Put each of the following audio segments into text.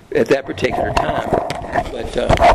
at that particular time. But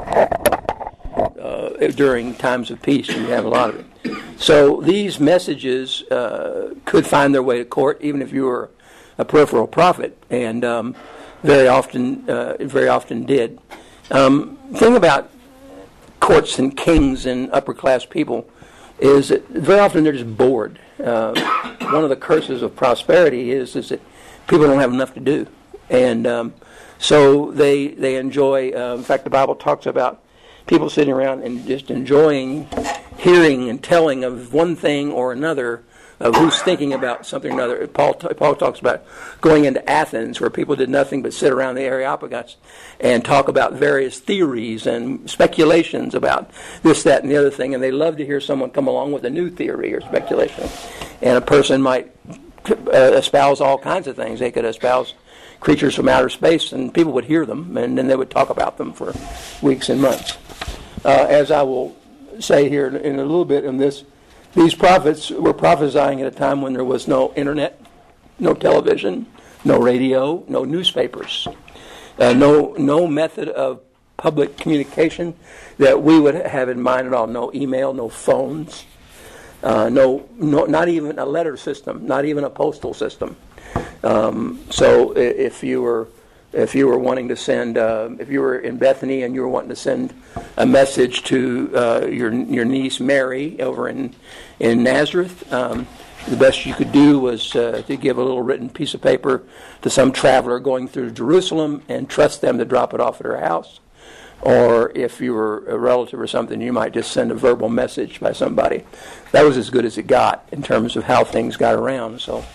during times of peace, you have a lot of it. So these messages could find their way to court, even if you were a peripheral prophet, and very often did. Thing about courts and kings and upper class people is that very often they're just bored. One of the curses of prosperity is that people don't have enough to do, and so they enjoy. In fact, the Bible talks about people sitting around and just enjoying hearing and telling of one thing or another, of who's thinking about something or another. Paul talks about going into Athens, where people did nothing but sit around the Areopagus and talk about various theories and speculations about this, that, and the other thing, and they love to hear someone come along with a new theory or speculation. And a person might espouse all kinds of things. They could espouse creatures from outer space, and people would hear them, and then they would talk about them for weeks and months. As I will say here in a little bit in this, these prophets were prophesying at a time when there was no internet, no television, no radio, no newspapers, no method of public communication that we would have in mind at all. No email, no phones, not even a letter system, not even a postal system. So if you were wanting to send, if you were in Bethany and you were wanting to send a message to your niece Mary over in Nazareth, the best you could do was to give a little written piece of paper to some traveler going through Jerusalem and trust them to drop it off at her house. Or if you were a relative or something, you might just send a verbal message by somebody. That was as good as it got in terms of how things got around. So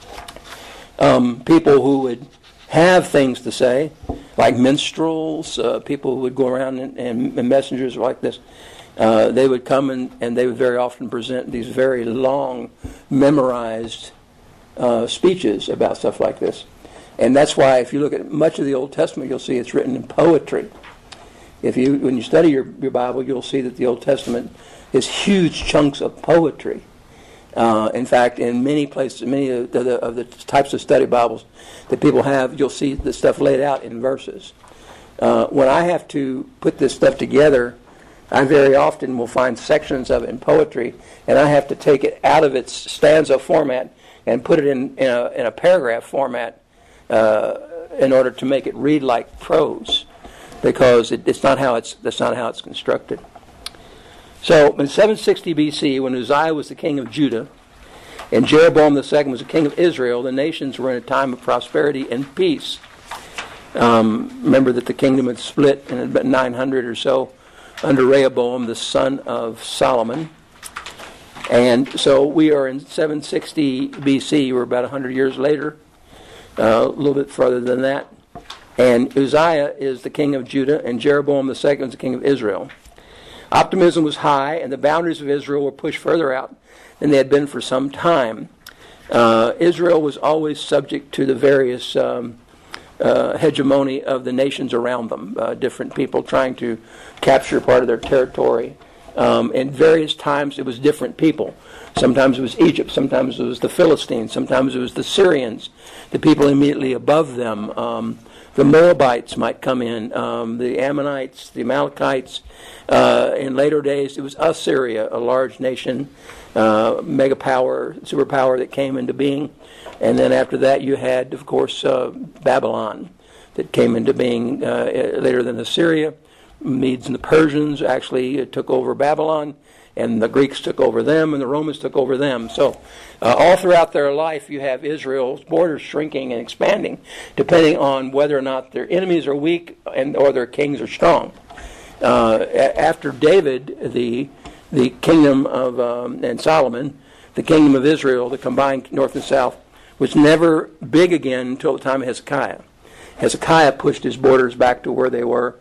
people who would have things to say, like minstrels, people who would go around and messengers like this, they would come and they would very often present these very long, memorized speeches about stuff like this. And that's why if you look at much of the Old Testament, you'll see it's written in poetry. When you study your Bible, you'll see that the Old Testament is huge chunks of poetry. In fact, in many places, many of the types of study Bibles that people have, you'll see the stuff laid out in verses. When I have to put this stuff together, I very often will find sections of it in poetry, and I have to take it out of its stanza format and put it in a paragraph format in order to make it read like prose, because that's not how it's constructed. So in 760 B.C., when Uzziah was the king of Judah and Jeroboam II was the king of Israel, the nations were in a time of prosperity and peace. Remember that the kingdom had split in about 900 or so under Rehoboam, the son of Solomon. And so we are in 760 B.C. We're about 100 years later, a little bit further than that. And Uzziah is the king of Judah, and Jeroboam II is the king of Israel. Optimism was high, and the boundaries of Israel were pushed further out than they had been for some time. Israel was always subject to the various hegemony of the nations around them, different people trying to capture part of their territory. In various times it was different people. Sometimes it was Egypt, sometimes it was the Philistines, sometimes it was the Syrians, the people immediately above them. The Moabites might come in, the Ammonites, the Amalekites. In later days, it was Assyria, a large nation, mega power, superpower that came into being. And then after that, you had, of course, Babylon that came into being later than Assyria. Medes and the Persians actually took over Babylon, and the Greeks took over them, and the Romans took over them. So all throughout their life, you have Israel's borders shrinking and expanding, depending on whether or not their enemies are weak or their kings are strong. After David, the kingdom of and Solomon, the kingdom of Israel, the combined north and south, was never big again until the time of Hezekiah. Hezekiah pushed his borders back to where they were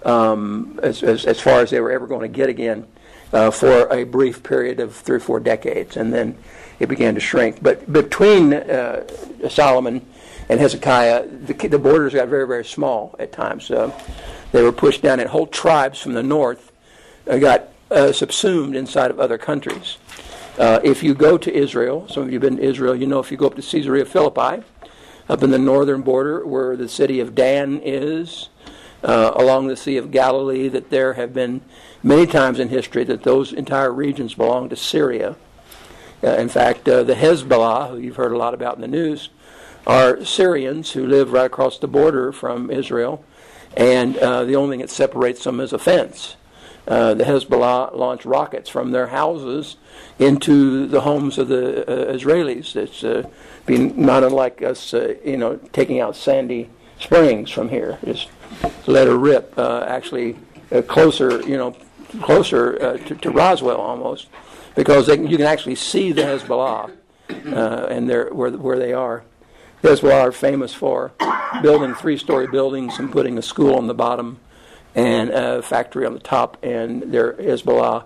as far as they were ever going to get again. For a brief period of 3 or 4 decades, and then it began to shrink. But between Solomon and Hezekiah, the borders got very, very small at times. They were pushed down, and whole tribes from the north got subsumed inside of other countries. If you go to Israel, some of you have been to Israel, you know if you go up to Caesarea Philippi, up in the northern border where the city of Dan is, along the Sea of Galilee, that there have been many times in history that those entire regions belong to Syria. In fact, the Hezbollah, who you've heard a lot about in the news, are Syrians who live right across the border from Israel, and the only thing that separates them is a fence. The Hezbollah launch rockets from their houses into the homes of the Israelis. It's been not unlike us, taking out Sandy Springs from here. Just let her rip. Actually, closer to Roswell almost, because you can actually see the Hezbollah and where they are. The Hezbollah are famous for building 3-story buildings and putting a school on the bottom and a factory on the top, and their Hezbollah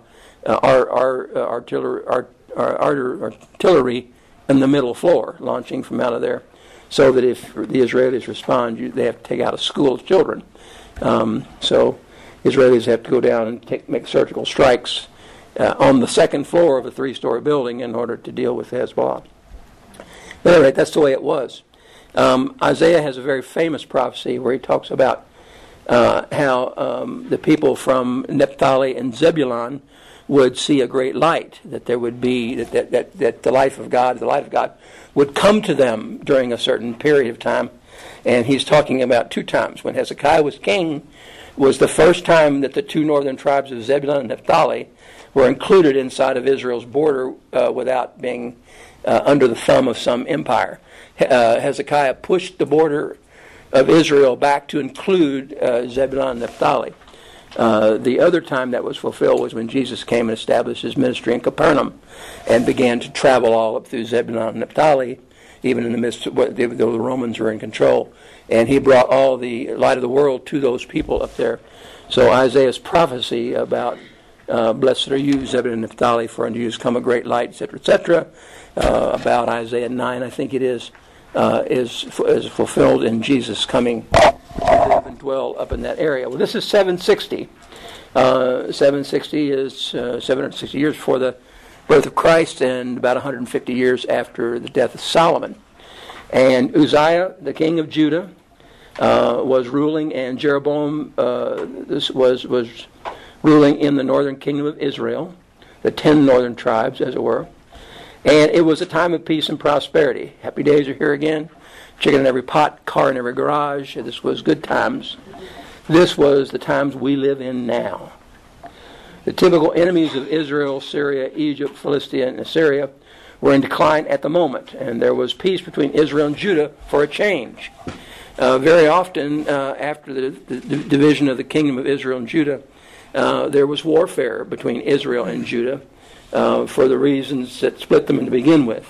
artillery in the middle floor, launching from out of there, so that if the Israelis respond, they have to take out a school of children. So Israelis have to go down and make surgical strikes on the second floor of a 3-story building in order to deal with the Hezbollah. But anyway, that's the way it was. Isaiah has a very famous prophecy where he talks about how the people from Naphtali and Zebulun would see a great light, that there would be that the light of God would come to them during a certain period of time. And he's talking about 2 times. When Hezekiah was king, was the first time that the 2 northern tribes of Zebulun and Naphtali were included inside of Israel's border without being under the thumb of some empire. Hezekiah pushed the border of Israel back to include Zebulun and Naphtali. The other time that was fulfilled was when Jesus came and established his ministry in Capernaum and began to travel all up through Zebulun and Naphtali, even in the midst of what the Romans were in control. And he brought all the light of the world to those people up there. So Isaiah's prophecy about blessed are you, Zebulun and Naphtali, for unto you has come a great light, etc., about Isaiah 9, I think it is fulfilled in Jesus coming to live and dwell up in that area. Well, this is 760. 760 is 760 years before the birth of Christ and about 150 years after the death of Solomon. And Uzziah, the king of Judah, was ruling, and Jeroboam was ruling in the northern kingdom of Israel, the 10 northern tribes, as it were. And it was a time of peace and prosperity. Happy days are here again. Chicken in every pot, car in every garage. This was good times. This was the times we live in now. The typical enemies of Israel, Syria, Egypt, Philistia, and Assyria were in decline at the moment, and there was peace between Israel and Judah for a change. Very often, after the division of the kingdom of Israel and Judah, there was warfare between Israel and Judah for the reasons that split them to begin with.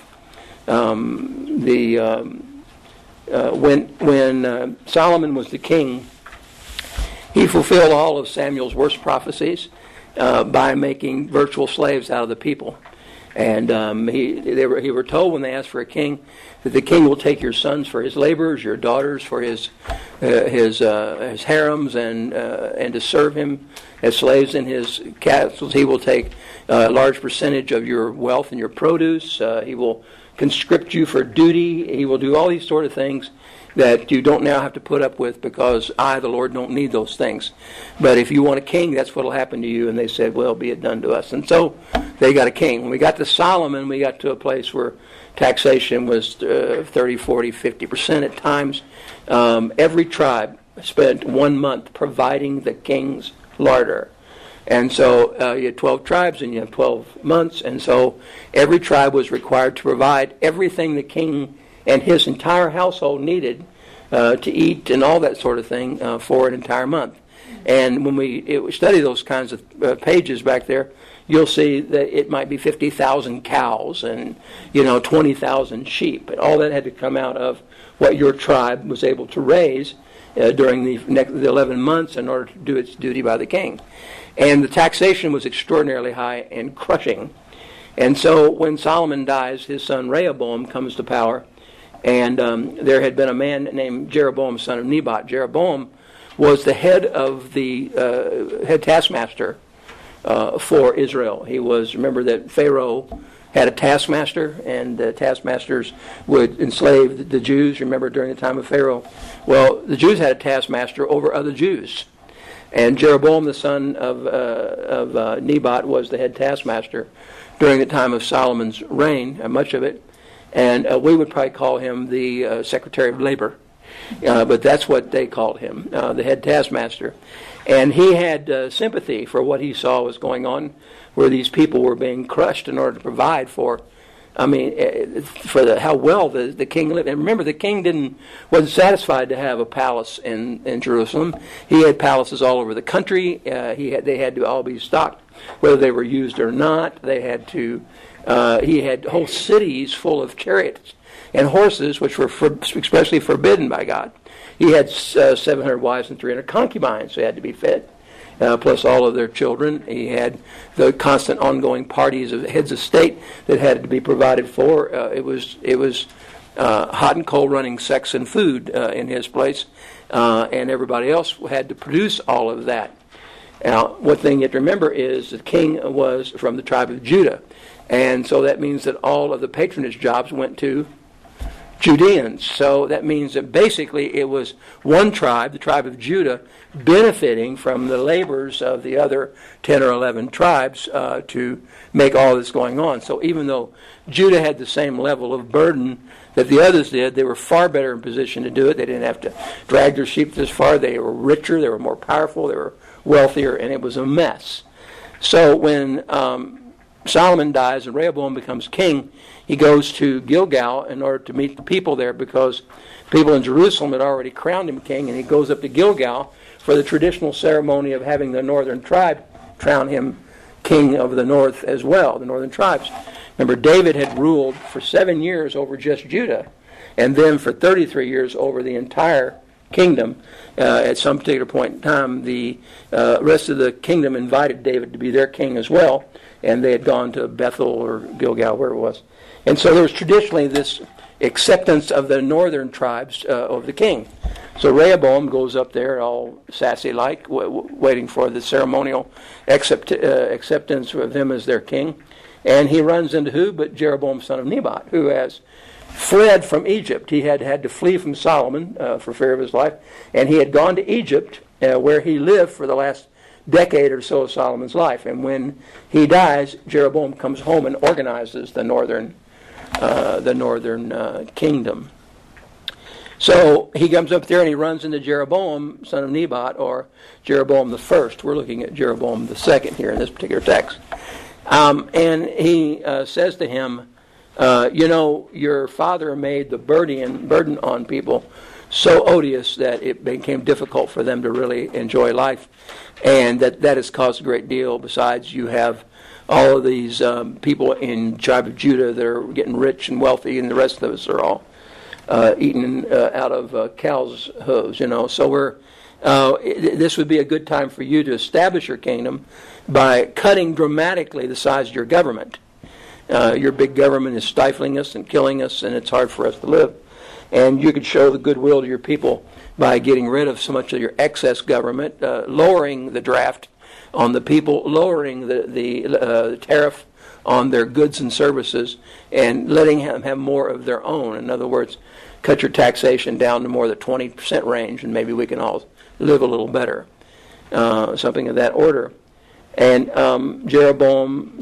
When Solomon was the king, he fulfilled all of Samuel's worst prophecies by making virtual slaves out of the people. And they were told when they asked for a king that the king will take your sons for his laborers, your daughters for his harems, and to serve him as slaves in his castles. He will take a large percentage of your wealth and your produce. He will conscript you for duty. He will do all these sort of things that you don't now have to put up with, because I, the Lord, don't need those things. But if you want a king, that's what will happen to you. And they said, well, be it done to us. And so they got a king. When we got to Solomon, we got to a place where taxation was 30, 40, 50% at times. Every tribe spent 1 month providing the king's larder. And so you had 12 tribes and you have 12 months. And so every tribe was required to provide everything the king and his entire household needed to eat and all that sort of thing for an entire month. And when we study those kinds of pages back there, you'll see that it might be 50,000 cows and 20,000 sheep. And all that had to come out of what your tribe was able to raise during the 11 months in order to do its duty by the king. And the taxation was extraordinarily high and crushing. And so when Solomon dies, his son Rehoboam comes to power. And there had been a man named Jeroboam, son of Nebat. Jeroboam was the head of the head taskmaster for Israel. He was, remember that Pharaoh had a taskmaster, and the taskmasters would enslave the Jews. Remember, during the time of Pharaoh? Well, the Jews had a taskmaster over other Jews. And Jeroboam, the son of Nebat, was the head taskmaster during the time of Solomon's reign, much of it. And we would probably call him the Secretary of Labor. But that's what they called him, the head taskmaster. And he had sympathy for what he saw was going on, where these people were being crushed in order to provide for, how well the king lived. And remember, the king wasn't satisfied to have a palace in Jerusalem. He had palaces all over the country. They had to all be stocked, whether they were used or not. They had to. He had whole cities full of chariots and horses, which were especially forbidden by God. He had 700 wives and 300 concubines who had to be fed, plus all of their children. He had the constant ongoing parties of heads of state that had to be provided for. It was hot and cold running sex and food in his place, and everybody else had to produce all of that. Now, one thing you have to remember is the king was from the tribe of Judah, and so that means that all of the patronage jobs went to Judeans. So that means that basically it was one tribe, the tribe of Judah, benefiting from the labors of the other 10 or 11 tribes to make all this going on. So even though Judah had the same level of burden that the others did, they were far better in position to do it. They didn't have to drag their sheep this far. They were richer, they were more powerful, they were wealthier, and it was a mess. So when Solomon dies and Rehoboam becomes king, he goes to Gilgal in order to meet the people there, because people in Jerusalem had already crowned him king, and he goes up to Gilgal for the traditional ceremony of having the northern tribe crown him king of the north as well, the northern tribes. Remember, David had ruled for 7 years over just Judah, and then for 33 years over the entire kingdom. At some particular point in time, the rest of the kingdom invited David to be their king as well, and they had gone to Bethel or Gilgal, where it was. And so there was traditionally this acceptance of the northern tribes of the king. So Rehoboam goes up there all sassy-like, waiting for the ceremonial acceptance of him as their king. And he runs into who but Jeroboam, son of Nebat, who has fled from Egypt. He had to flee from Solomon for fear of his life. And he had gone to Egypt, where he lived for the last decade or so of Solomon's life. And when he dies, Jeroboam comes home and organizes the northern kingdom. So he comes up there and he runs into Jeroboam, son of Nebat, or Jeroboam the first. We're looking at Jeroboam the second here in this particular text. And he says to him, your father made the burden on people so odious that it became difficult for them to really enjoy life. And that has caused a great deal. Besides, you have all of these people in the tribe of Judah that are getting rich and wealthy, and the rest of us are all eating out of cows' hooves, So this would be a good time for you to establish your kingdom by cutting dramatically the size of your government. Your big government is stifling us and killing us, and it's hard for us to live. And you could show the goodwill to your people by getting rid of so much of your excess government, lowering the draft on the people, lowering the tariff on their goods and services, and letting them have more of their own. In other words, cut your taxation down to more the 20% range, and maybe we can all live a little better. Something of that order. And Rehoboam,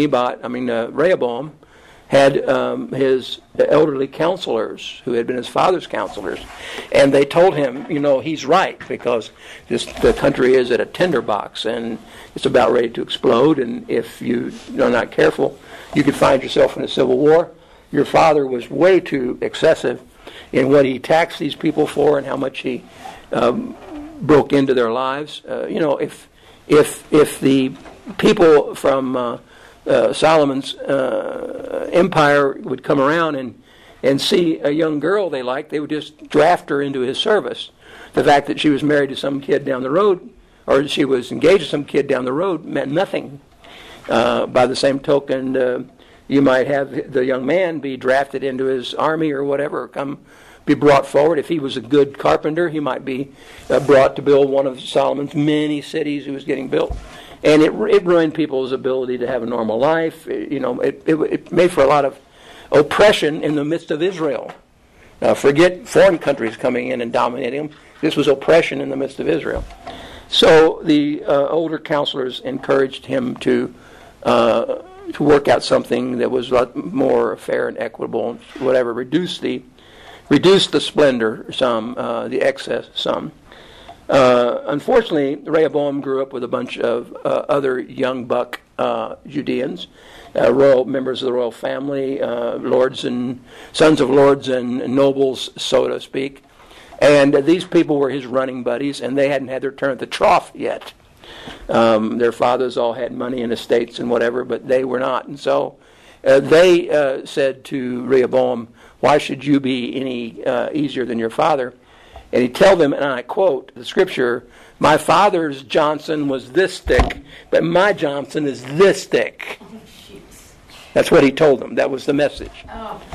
had his elderly counselors who had been his father's counselors, and they told him, he's right, because the country is at a tinderbox and it's about ready to explode, and if you are not careful, you could find yourself in a civil war. Your father was way too excessive in what he taxed these people for and how much he broke into their lives. If the people from Solomon's empire would come around and see a young girl they liked, they would just draft her into his service. The fact that she was married to some kid down the road, or she was engaged to some kid down the road, meant nothing. By the same token, you might have the young man be drafted into his army or whatever, be brought forward. If he was a good carpenter, he might be brought to build one of Solomon's many cities he was getting built. And it ruined people's ability to have a normal life. It made for a lot of oppression in the midst of Israel. Forget foreign countries coming in and dominating them. This was oppression in the midst of Israel. So the older counselors encouraged him to work out something that was a lot more fair and equitable, whatever, reduce the splendor some, the excess some. Unfortunately, Rehoboam grew up with a bunch of other young buck Judeans, royal members of the royal family, lords and sons of lords and nobles, so to speak. And these people were his running buddies, and they hadn't had their turn at the trough yet. Their fathers all had money and estates and whatever, but they were not. And so they said to Rehoboam, "Why should you be any easier than your father?" And he told them, and I quote the scripture, "My father's Johnson was this thick, but my Johnson is this thick." That's what he told them. That was the message.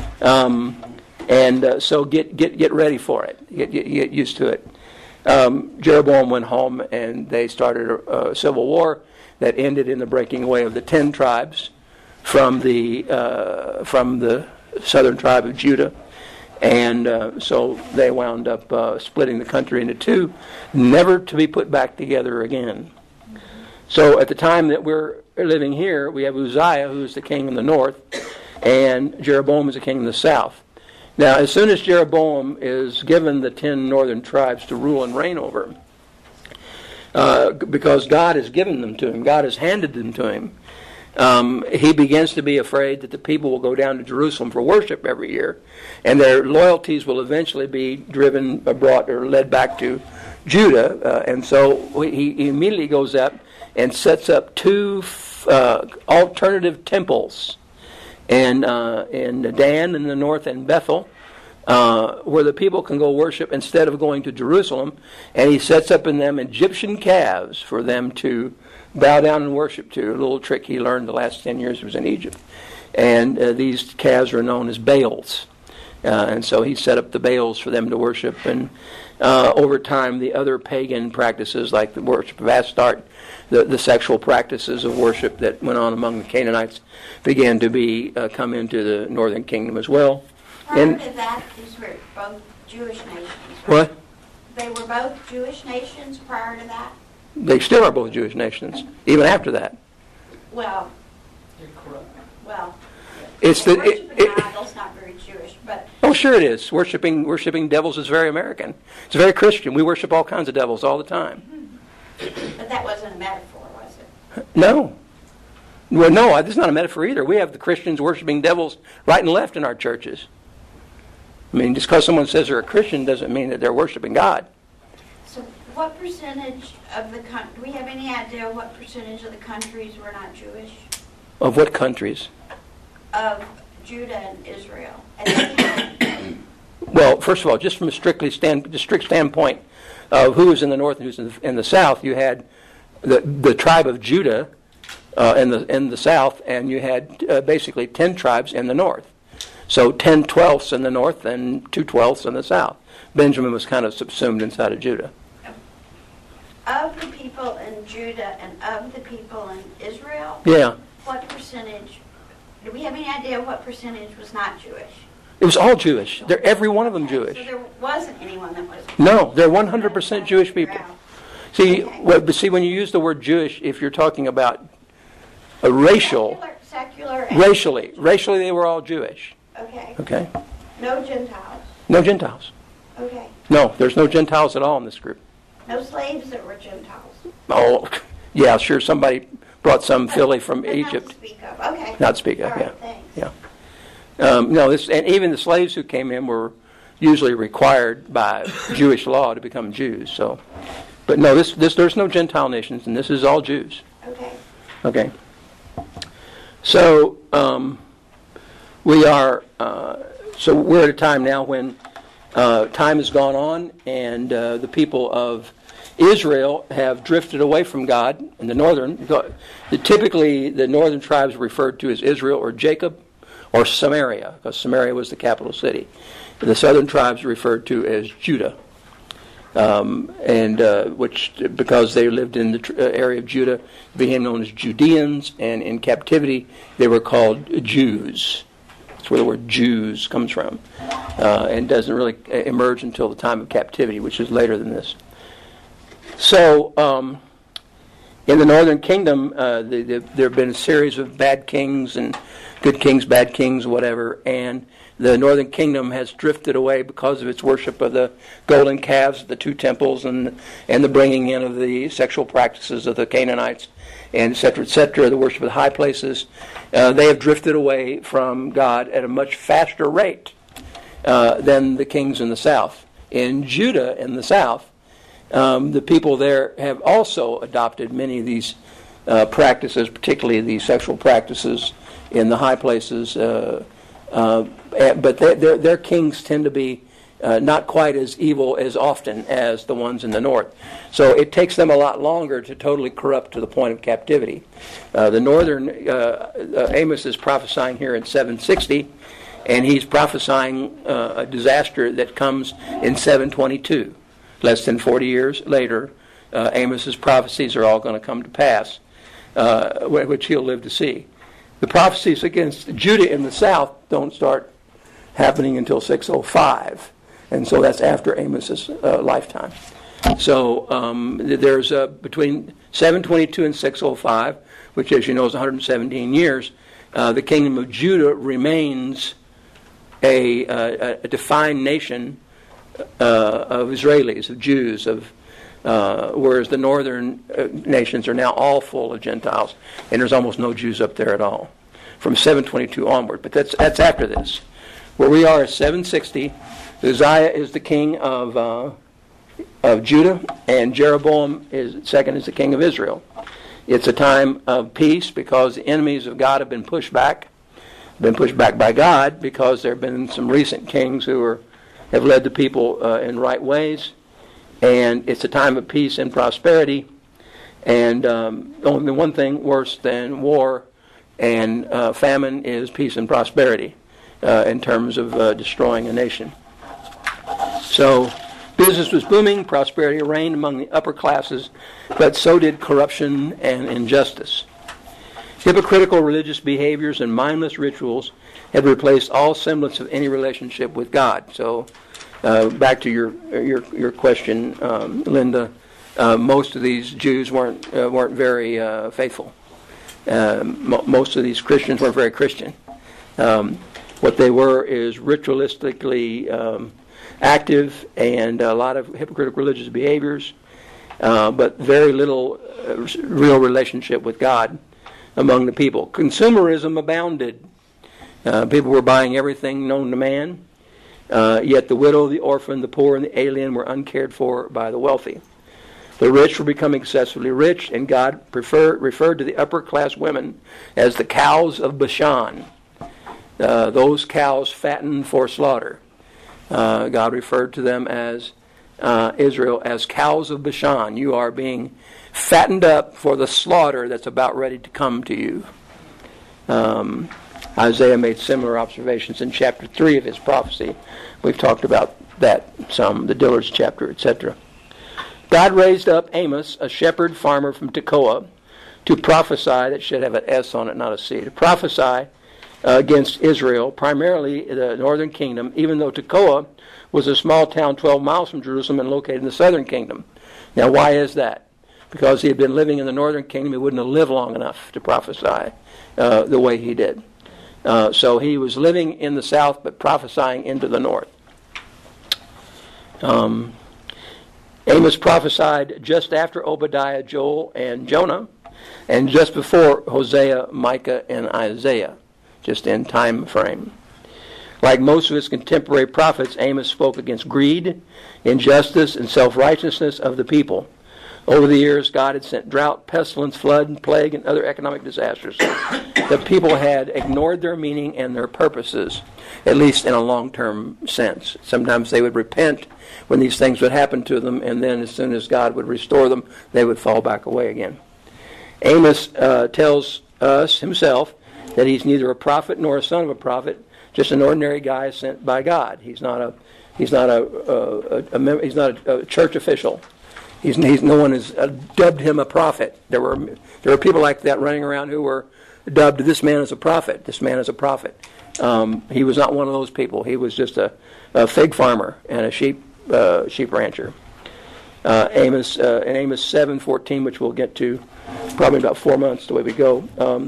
So get ready for it. Get used to it. Jeroboam went home, and they started a civil war that ended in the breaking away of the 10 tribes from the southern tribe of Judah. And so they wound up splitting the country into two, never to be put back together again. So at the time that we're living here, we have Uzziah, who's the king in the north, and Jeroboam is the king in the south. Now, as soon as Jeroboam is given the 10 northern tribes to rule and reign over, because God has given them to him, God has handed them to him, he begins to be afraid that the people will go down to Jerusalem for worship every year, and their loyalties will eventually be brought or led back to Judah. And so he immediately goes up and sets up 2 alternative temples, and in Dan in the north and Bethel, where the people can go worship instead of going to Jerusalem. And he sets up in them Egyptian calves for them to bow down and worship to. A little trick he learned the last 10 years he was in Egypt. And these calves are known as Baals. And so he set up the Baals for them to worship. And over time, the other pagan practices like the worship of Astarte, the sexual practices of worship that went on among the Canaanites began to come into the northern kingdom as well. Prior to that, these were both Jewish nations, right? What? They were both Jewish nations prior to that? They still are both Jewish nations, even after that. Well, it's worshiping idols not very Jewish, but... Oh, sure it is. Worshipping devils is very American. It's very Christian. We worship all kinds of devils all the time. But that wasn't a metaphor, was it? No. Well, no, this is not a metaphor either. We have the Christians worshiping devils right and left in our churches. I mean, just because someone says they're a Christian doesn't mean that they're worshiping God. So what percentage of the do we have any idea what percentage of the countries were not Jewish? Of what countries? Of Judah and Israel. Well, first of all, just from a strict standpoint of who was in the north and who's in the south, you had the tribe of Judah in the south, and you had basically 10 tribes in the north. So 10/12ths in the north and 2/12ths in the south. Benjamin was kind of subsumed inside of Judah. Of the people in Judah and of the people in Israel, yeah, what percentage, do we have any idea what percentage was not Jewish? It was all Jewish. They're every one of them Jewish. So there wasn't anyone that was... No, they're 100% Jewish people. See, okay. See, when you use the word Jewish, if you're talking about a racial... Secular racially they were all Jewish. Okay. No Gentiles. No Gentiles. Okay. No, there's no Gentiles at all in this group. No slaves that were Gentiles. Oh, yeah, sure. Somebody brought some filly from Egypt. Not to speak of. Okay. Not to speak of. All right, Yeah. Thanks. Yeah. No, and even the slaves who came in were usually required by Jewish law to become Jews. So, but no, there's no Gentile nations, and this is all Jews. Okay. So we're at a time now when time has gone on, and the people of Israel have drifted away from God. In the northern, typically the northern tribes are referred to as Israel or Jacob or Samaria, because Samaria was the capital city. The southern tribes are referred to as Judah. which, because they lived in the area of Judah, became known as Judeans, and in captivity they were called Jews. That's where the word Jews comes from, and doesn't really emerge until the time of captivity, which is later than this. So, in the northern kingdom, there have been a series of bad kings and good kings, bad kings, whatever, and the northern kingdom has drifted away because of its worship of the golden calves, the two temples, and the bringing in of the sexual practices of the Canaanites, and et cetera, the worship of the high places. They have drifted away from God at a much faster rate than the kings in the south. In Judah, in the south, the people there have also adopted many of these practices, particularly the sexual practices in the high places. But their kings tend to be not quite as evil as often as the ones in the north. So it takes them a lot longer to totally corrupt to the point of captivity. The northern, Amos is prophesying here in 760, and he's prophesying a disaster that comes in 722. Less than 40 years later, Amos's prophecies are all going to come to pass, which he'll live to see. The prophecies against Judah in the south don't start happening until 605, and so that's after Amos's lifetime. So there's between 722 and 605, which, as you know, is 117 years. The kingdom of Judah remains a defined nation of Israelis, of Jews, whereas the northern nations are now all full of Gentiles, and there's almost no Jews up there at all from 722 onward. But that's after this. Where we are is 760. Uzziah is the king of Judah, and Jeroboam is the king of Israel. It's a time of peace because the enemies of God have been pushed back by God, because there have been some recent kings who have led the people in right ways. And it's a time of peace and prosperity. And only one thing worse than war and famine is peace and prosperity in terms of destroying a nation. So business was booming, prosperity reigned among the upper classes, but so did corruption and injustice. Hypocritical religious behaviors and mindless rituals had replaced all semblance of any relationship with God. So back to your question, Linda, most of these Jews weren't very faithful. Most of these Christians weren't very Christian. What they were is ritualistically active, and a lot of hypocritical religious behaviors, but very little real relationship with God among the people. Consumerism abounded. People were buying everything known to man, yet the widow, the orphan, the poor, and the alien were uncared for by the wealthy. The rich were becoming excessively rich, and God referred to the upper class women as the cows of Bashan. Those cows fattened for slaughter. God referred to them as Israel as cows of Bashan. You are being fattened up for the slaughter that's about ready to come to you. Isaiah made similar observations in chapter 3 of his prophecy. We've talked about that some, the Dillard's chapter, etc. God raised up Amos, a shepherd farmer from Tekoa, to prophesy, that should have an S on it, not a C, to prophesy against Israel, primarily the northern kingdom, even though Tekoa was a small town 12 miles from Jerusalem and located in the southern kingdom. Now, why is that? Because he had been living in the northern kingdom, he wouldn't have lived long enough to prophesy the way he did. So he was living in the south but prophesying into the north. Amos prophesied just after Obadiah, Joel, and Jonah, and just before Hosea, Micah, and Isaiah, just in time frame. Like most of his contemporary prophets, Amos spoke against greed, injustice, and self-righteousness of the people. Over the years, God had sent drought, pestilence, flood, plague, and other economic disasters. The people had ignored their meaning and their purposes, at least in a long-term sense. Sometimes they would repent when these things would happen to them, and then as soon as God would restore them, they would fall back away again. Amos tells us himself that he's neither a prophet nor a son of a prophet, just an ordinary guy sent by God. He's not He's not he's not a church official. No one has dubbed him a prophet. There were people like that running around who were dubbed, "This man is a prophet. This man is a prophet." He was not one of those people. He was just a fig farmer and a sheep rancher. Amos 7:14, which we'll get to probably about 4 months the way we go.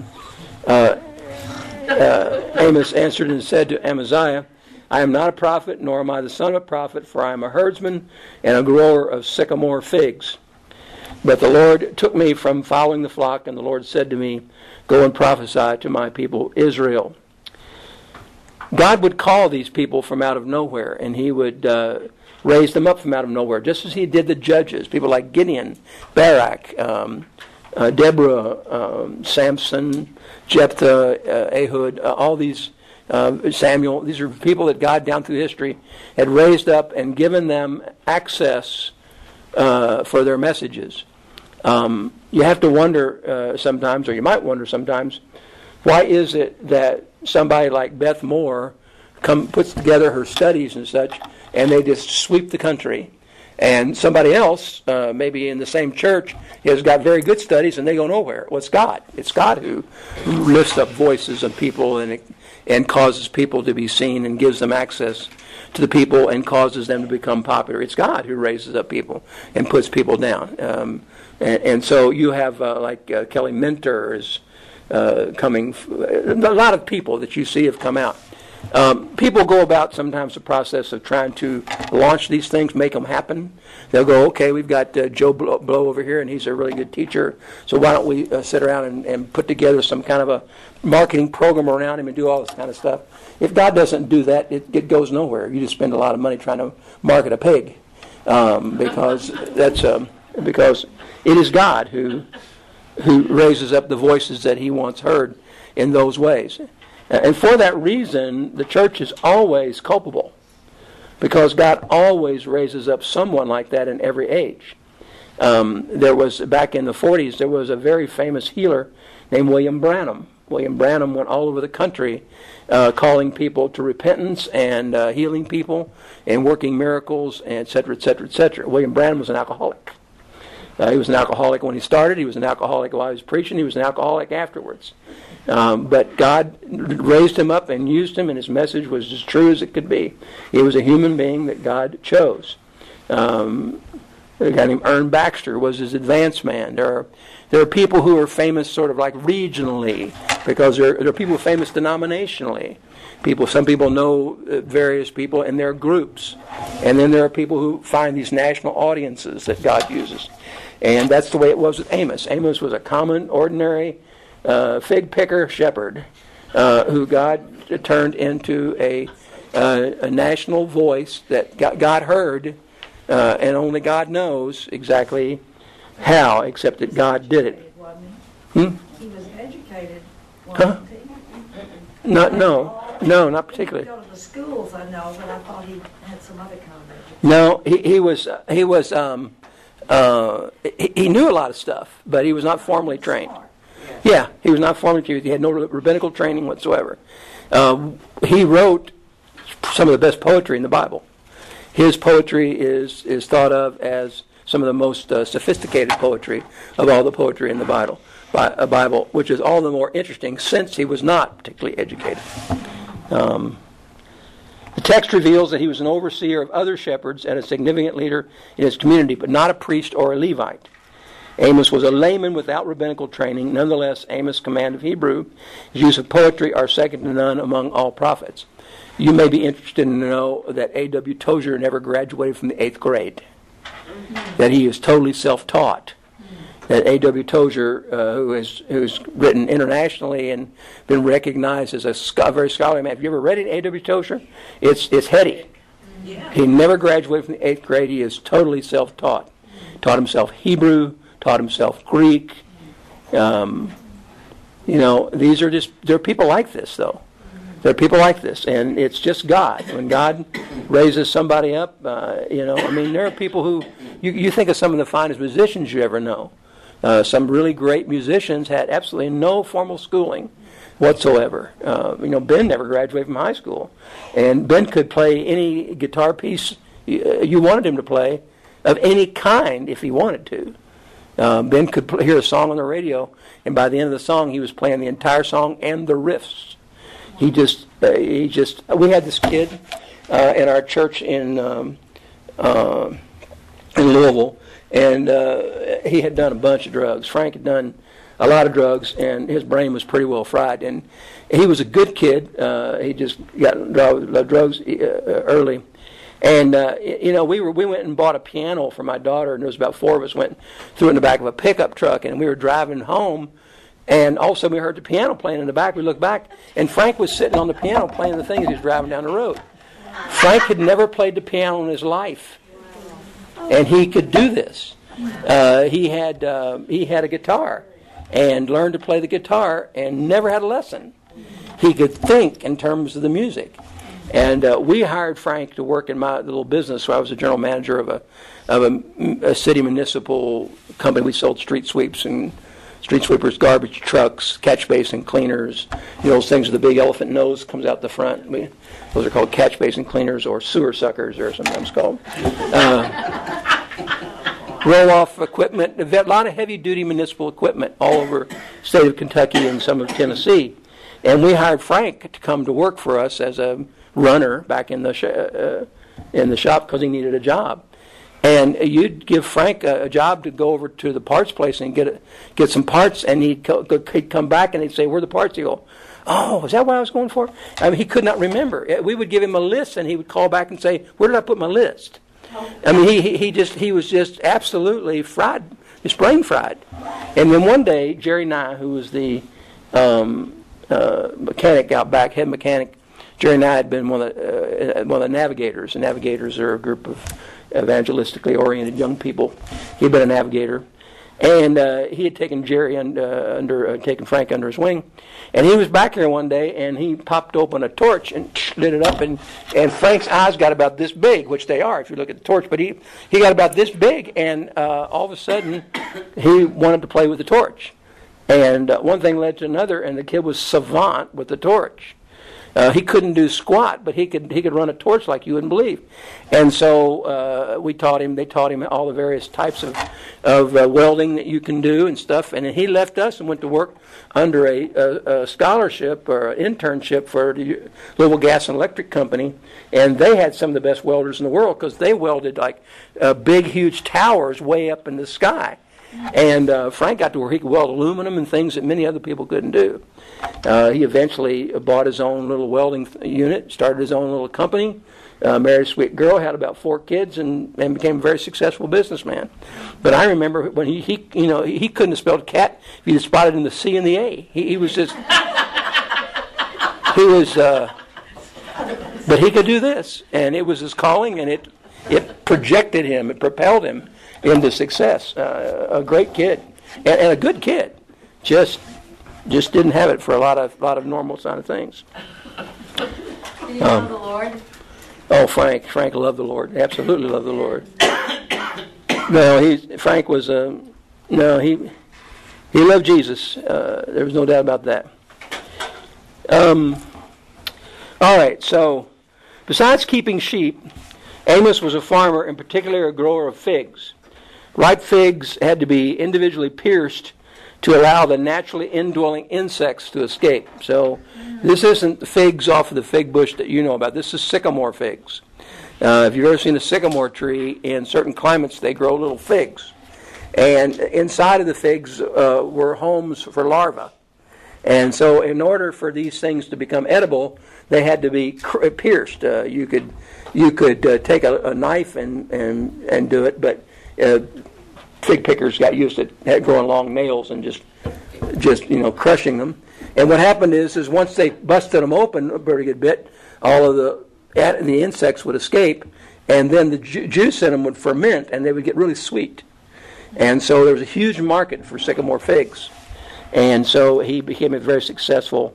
Amos answered and said to Amaziah, "I am not a prophet, nor am I the son of a prophet, for I am a herdsman and a grower of sycamore figs. But the Lord took me from following the flock, and the Lord said to me, go and prophesy to my people Israel." God would call these people from out of nowhere, and he would raise them up from out of nowhere, just as he did the judges, people like Gideon, Barak, Deborah, Samson, Jephthah, Ehud, all these, Samuel. These are people that God down through history had raised up and given them access for their messages. You have to wonder sometimes, or you might wonder sometimes, why is it that somebody like Beth Moore puts together her studies and such, and they just sweep the country, and somebody else, maybe in the same church, has got very good studies and they go nowhere? Well, it's God. It's God who lifts up voices of people and causes people to be seen and gives them access to the people and causes them to become popular. It's God who raises up people and puts people down. And so you have like Kelly Minter is coming. A lot of people that you see have come out. People go about sometimes the process of trying to launch these things, make them happen. They'll go, okay, we've got Joe Blow over here, and he's a really good teacher, so why don't we sit around and put together some kind of a marketing program around him and do all this kind of stuff. If God doesn't do that, it goes nowhere. You just spend a lot of money trying to market a pig, because it is God who raises up the voices that he wants heard in those ways. And for that reason, the church is always culpable, because God always raises up someone like that in every age. There was, back in the 40s, there was a very famous healer named William Branham. William Branham went all over the country calling people to repentance and healing people and working miracles, and et cetera, et cetera, et cetera. William Branham was an alcoholic. He was an alcoholic when he started. He was an alcoholic while he was preaching. He was an alcoholic afterwards. But God raised him up and used him, and his message was as true as it could be. He was a human being that God chose. A guy named Ern Baxter was his advance man. There are people who are famous sort of like regionally, because there are people famous denominationally. Some people know various people in their groups. And then there are people who find these national audiences that God uses. And that's the way it was with Amos. Amos was a common, ordinary fig picker shepherd who God turned into a national voice that God heard, and only God knows exactly how, except that God did it. He was educated, wasn't he? No, not particularly. He would go to the schools, I know, but I thought he had some other kind of education. No, he knew a lot of stuff, but he was not formally trained. Yeah, he was not formally trained. He had no rabbinical training whatsoever. He wrote some of the best poetry in the Bible. His poetry is thought of as some of the most sophisticated poetry of all the poetry in the Bible, which is all the more interesting since he was not particularly educated. The text reveals that he was an overseer of other shepherds and a significant leader in his community, but not a priest or a Levite. Amos was a layman without rabbinical training. Nonetheless, Amos' command of Hebrew, his use of poetry, are second to none among all prophets. You may be interested to know that A.W. Tozer never graduated from the 8th grade, that he is totally self-taught. That A.W. Tozer, who's written internationally and been recognized as a very scholarly man. Have you ever read A.W. Tozer? It's heady. Yeah. He never graduated from the 8th grade. He is totally self-taught. Taught himself Hebrew, taught himself Greek. There are people like this, though. There are people like this, and it's just God. When God raises somebody up, there are people who, you think of some of the finest musicians you ever know. Some really great musicians had absolutely no formal schooling. whatsoever. Ben never graduated from high school, and Ben could play any guitar piece you wanted him to play of any kind if he wanted to. Ben could hear a song on the radio, and by the end of the song, he was playing the entire song and the riffs. We had this kid in our church in Louisville, and he had done a bunch of drugs. Frank had done a lot of drugs, and his brain was pretty well fried. And he was a good kid. He just got drugs early. And, we went and bought a piano for my daughter, and there was about 4 of us went through it in the back of a pickup truck, and we were driving home, and all of a sudden we heard the piano playing in the back. We looked back, and Frank was sitting on the piano playing the thing as he was driving down the road. Frank had never played the piano in his life, and he could do this. He had a guitar and learned to play the guitar and never had a lesson. He could think in terms of the music. And we hired Frank to work in my little business. So I was a general manager of a city municipal company. We sold street sweeps and street sweepers, garbage trucks, catch basin cleaners. Those things with the big elephant nose comes out the front. Those are called catch basin cleaners or sewer suckers, they're sometimes called. Roll-off equipment, a lot of heavy-duty municipal equipment all over the state of Kentucky and some of Tennessee. And we hired Frank to come to work for us as a runner back in the shop because he needed a job. And you'd give Frank a job to go over to the parts place and get some parts, and he'd come back and he'd say, "Where are the parts?" He'd go, "Oh, is that what I was going for?" I mean, he could not remember. We would give him a list, and he would call back and say, "Where did I put my list?" I mean, he was just absolutely fried, his brain fried. And then one day, Jerry Nye, who was the mechanic out back, head mechanic, Jerry Nye had been one of the navigators. And navigators are a group of evangelistically oriented young people. He'd been a navigator, and he had taken taken Frank under his wing. And he was back here one day, and he popped open a torch and lit it up, and Frank's eyes got about this big, which they are if you look at the torch. But he got about this big, and all of a sudden he wanted to play with the torch. And one thing led to another, and the kid was savant with the torch. He couldn't do squat, but he could run a torch like you wouldn't believe. And so they taught him all the various types of welding that you can do and stuff. And then he left us and went to work under a scholarship or an internship for the Louisville Gas and Electric Company. And they had some of the best welders in the world because they welded like big, huge towers way up in the sky. And Frank got to where he could weld aluminum and things that many other people couldn't do. He eventually bought his own little welding unit, started his own little company, married a sweet girl, had about 4 kids, and became a very successful businessman. But I remember when he couldn't have spelled cat if he'd have spotted in the C and the A. He was just, but he could do this, and it was his calling, and it projected him, it propelled him into success. A great kid and a good kid, just didn't have it for a lot of normal kind of things. Do you love the Lord? Oh, Frank loved the Lord. Absolutely loved the Lord. No, Frank was he loved Jesus. There was no doubt about that. All right. So, besides keeping sheep, Amos was a farmer, in particular a grower of figs. Ripe figs had to be individually pierced to allow the naturally indwelling insects to escape. So this isn't the figs off of the fig bush that you know about. This is sycamore figs. If you've ever seen a sycamore tree, in certain climates they grow little figs. And inside of the figs were homes for larvae. And so in order for these things to become edible, they had to be pierced. You could take a knife and do it, but fig pickers got used to growing long nails and just crushing them. And what happened is once they busted them open a pretty good bit, all of the insects would escape, and then the juice in them would ferment, and they would get really sweet. And so there was a huge market for sycamore figs. And so he became a very successful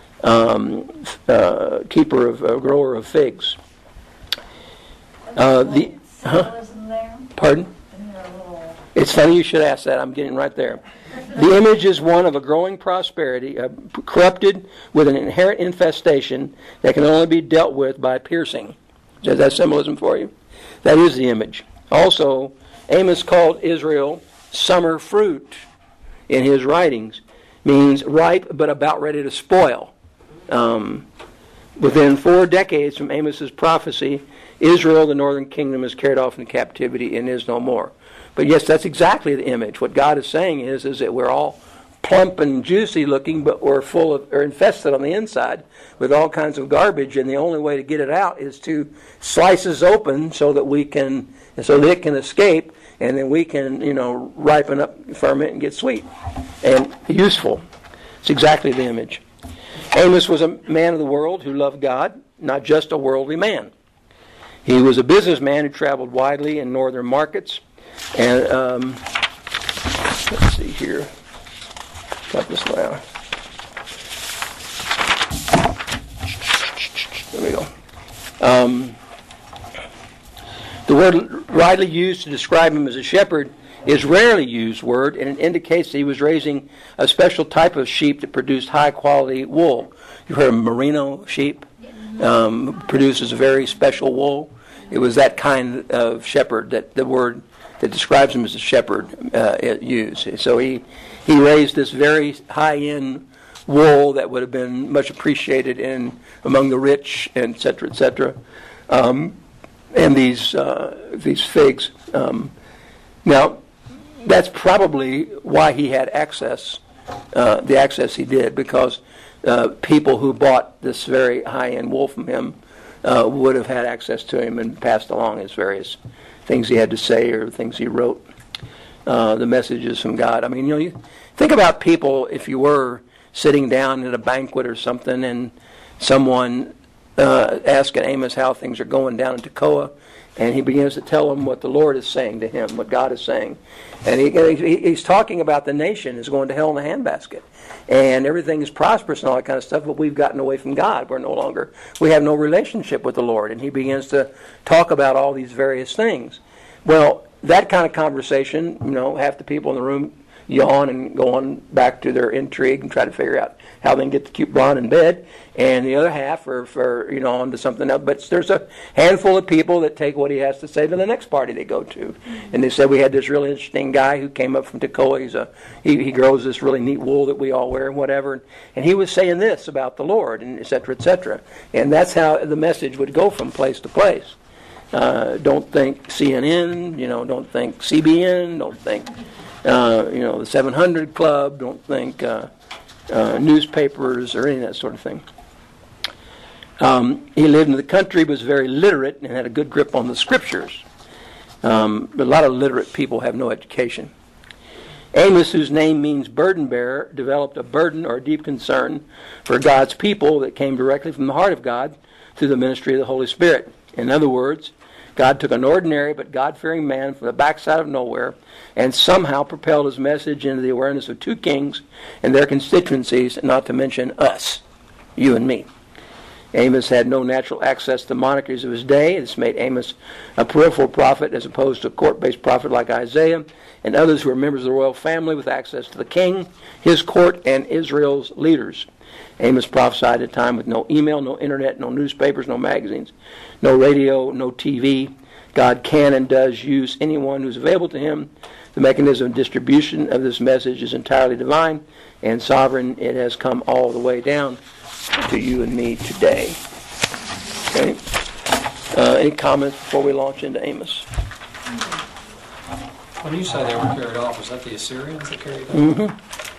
grower of figs. Symbolism there? Pardon? Isn't there a little It's funny you should ask that. I'm getting right there. The image is one of a growing prosperity, corrupted with an inherent infestation that can only be dealt with by piercing. Is that symbolism for you? That is the image. Also, Amos called Israel summer fruit in his writings. Means ripe but about ready to spoil. Within 4 decades from Amos's prophecy, Israel, the northern kingdom, is carried off into captivity and is no more. But yes, that's exactly the image. What God is saying is that we're all plump and juicy looking, but we're full of, or infested on the inside with all kinds of garbage, and the only way to get it out is to slice us open so that it can escape, and then we can, ripen up, ferment, and get sweet and useful. It's exactly the image. Amos was a man of the world who loved God, not just a worldly man. He was a businessman who traveled widely in northern markets. And let's see here. Got this now. There we go. The word widely used to describe him as a shepherd is a rarely used word, and it indicates that he was raising a special type of sheep that produced high-quality wool. You've heard of merino sheep? Produces a very special wool. It was that kind of shepherd that the word that describes him as a shepherd used. So he raised this very high-end wool that would have been much appreciated among the rich, and et cetera, et cetera. And these figs. Now, that's probably why he had access, the access he did, because people who bought this very high-end wool from him would have had access to him and passed along his various things he had to say or things he wrote, the messages from God. I mean, you think about people, if you were sitting down at a banquet or something and someone asking Amos how things are going down in Tekoa, and he begins to tell them what the Lord is saying to him, what God is saying. And he's talking about the nation is going to hell in a handbasket. And everything is prosperous and all that kind of stuff, but we've gotten away from God. We have no relationship with the Lord. And he begins to talk about all these various things. Well, that kind of conversation, half the people in the room yawn and go on back to their intrigue and try to figure out how they can get the cute blonde in bed, and the other half are on to something else. But there's a handful of people that take what he has to say to the next party they go to. And they said, we had this really interesting guy who came up from Tekoa. He grows this really neat wool that we all wear and whatever, and he was saying this about the Lord, and et cetera, et cetera. And that's how the message would go from place to place. Don't think CNN, don't think CBN, don't think the 700 Club, don't think newspapers or any of that sort of thing. He lived in the country, was very literate, and had a good grip on the scriptures. But a lot of literate people have no education. Amos, whose name means burden bearer, developed a burden or a deep concern for God's people that came directly from the heart of God through the ministry of the Holy Spirit. In other words, God took an ordinary but God-fearing man from the backside of nowhere and somehow propelled his message into the awareness of 2 kings and their constituencies, not to mention us, you and me. Amos had no natural access to the monarchies of his day. This made Amos a peripheral prophet as opposed to a court-based prophet like Isaiah and others who were members of the royal family with access to the king, his court, and Israel's leaders. Amos prophesied at a time with no email, no internet, no newspapers, no magazines, no radio, no TV. God can and does use anyone who's available to him. The mechanism of distribution of this message is entirely divine and sovereign. It has come all the way down to you and me today. Okay. Any comments before we launch into Amos? When you say they were carried off, was that the Assyrians that carried off?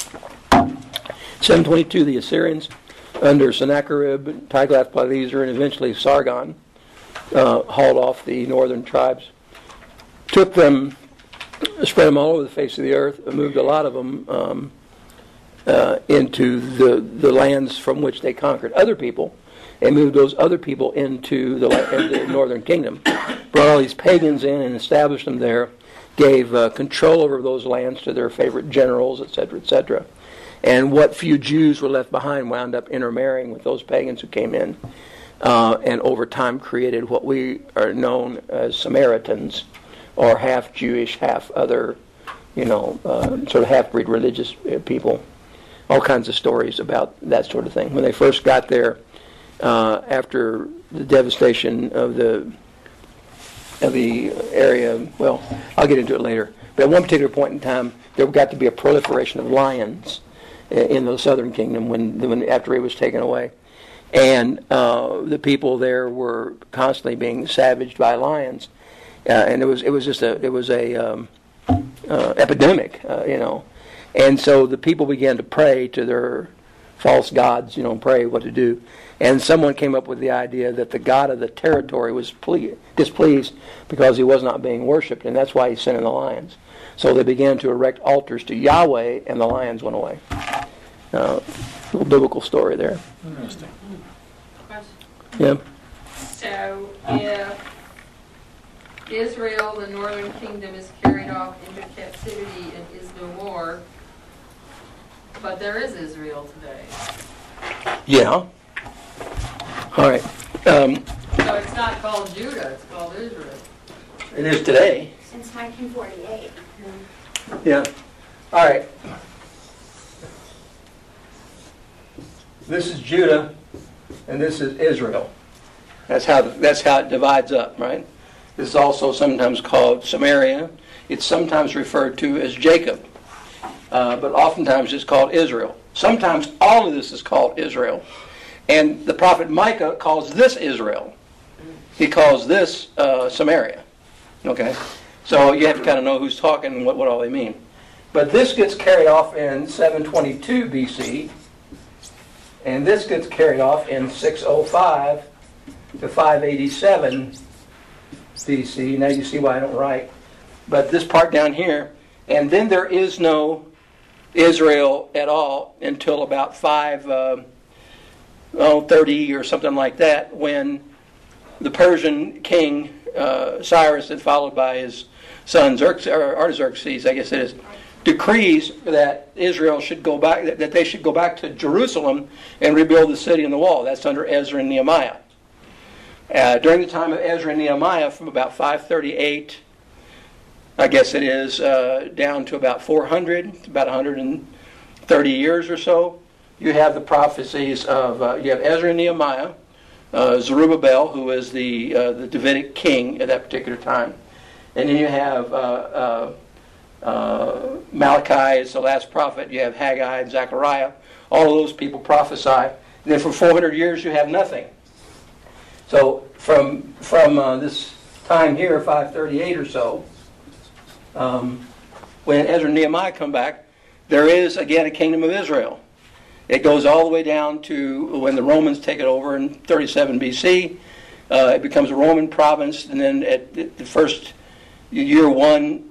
722, the Assyrians, under Sennacherib, Tiglath-Pileser, and eventually Sargon, hauled off the northern tribes, took them, spread them all over the face of the earth, moved a lot of them into the lands from which they conquered other people, and moved those other people into the northern kingdom, brought all these pagans in and established them there, gave control over those lands to their favorite generals, etc., etc. And what few Jews were left behind wound up intermarrying with those pagans who came in, and over time created what we are known as Samaritans, or half Jewish, half other sort of half-breed religious people. All kinds of stories about that sort of thing. When they first got there, after the devastation of the area, well, I'll get into it later. But at one particular point in time, there got to be a proliferation of lions in the southern kingdom after it was taken away, and the people there were constantly being savaged by lions, and it was a epidemic, and so the people began to pray to their false gods, pray what to do. And someone came up with the idea that the god of the territory was displeased because he was not being worshipped, and that's why he sent in the lions. So they began to erect altars to Yahweh, and the lions went away. Little biblical story there. Interesting. Question. Yeah. So if Israel, the northern kingdom, is carried off into captivity and is no more, but there is Israel today. Yeah. All right. So it's not called Judah, it's called Israel. It is today. Since 1948. Yeah. All right. This is Judah, and this is Israel. That's how it divides up, right? This is also sometimes called Samaria. It's sometimes referred to as Jacob, but oftentimes it's called Israel. Sometimes all of this is called Israel. And the prophet Micah calls this Israel. He calls this Samaria. Okay? So you have to kind of know who's talking and what all they mean. But this gets carried off in 722 BC. And this gets carried off in 605 to 587 BC. Now you see why I don't write. But this part down here. And then there is no Israel at all until about 530 or something like that, when the Persian king Cyrus, and followed by his son Artaxerxes, I guess it is, decrees that Israel should go back, that they should go back to Jerusalem and rebuild the city and the wall. That's under Ezra and Nehemiah. During the time of Ezra and Nehemiah, from about 538, I guess it is, down to about 400, about 130 years or so, you have the prophecies of, you have Ezra and Nehemiah, Zerubbabel, who is the Davidic king at that particular time. And then you have Malachi is the last prophet. You have Haggai and Zechariah. All of those people prophesy. And then for 400 years you have nothing. So from this time here, 538 or so, when Ezra and Nehemiah come back, there is again a kingdom of Israel. It goes all the way down to when the Romans take it over in 37 BC. It becomes a Roman province, and then at the first year one,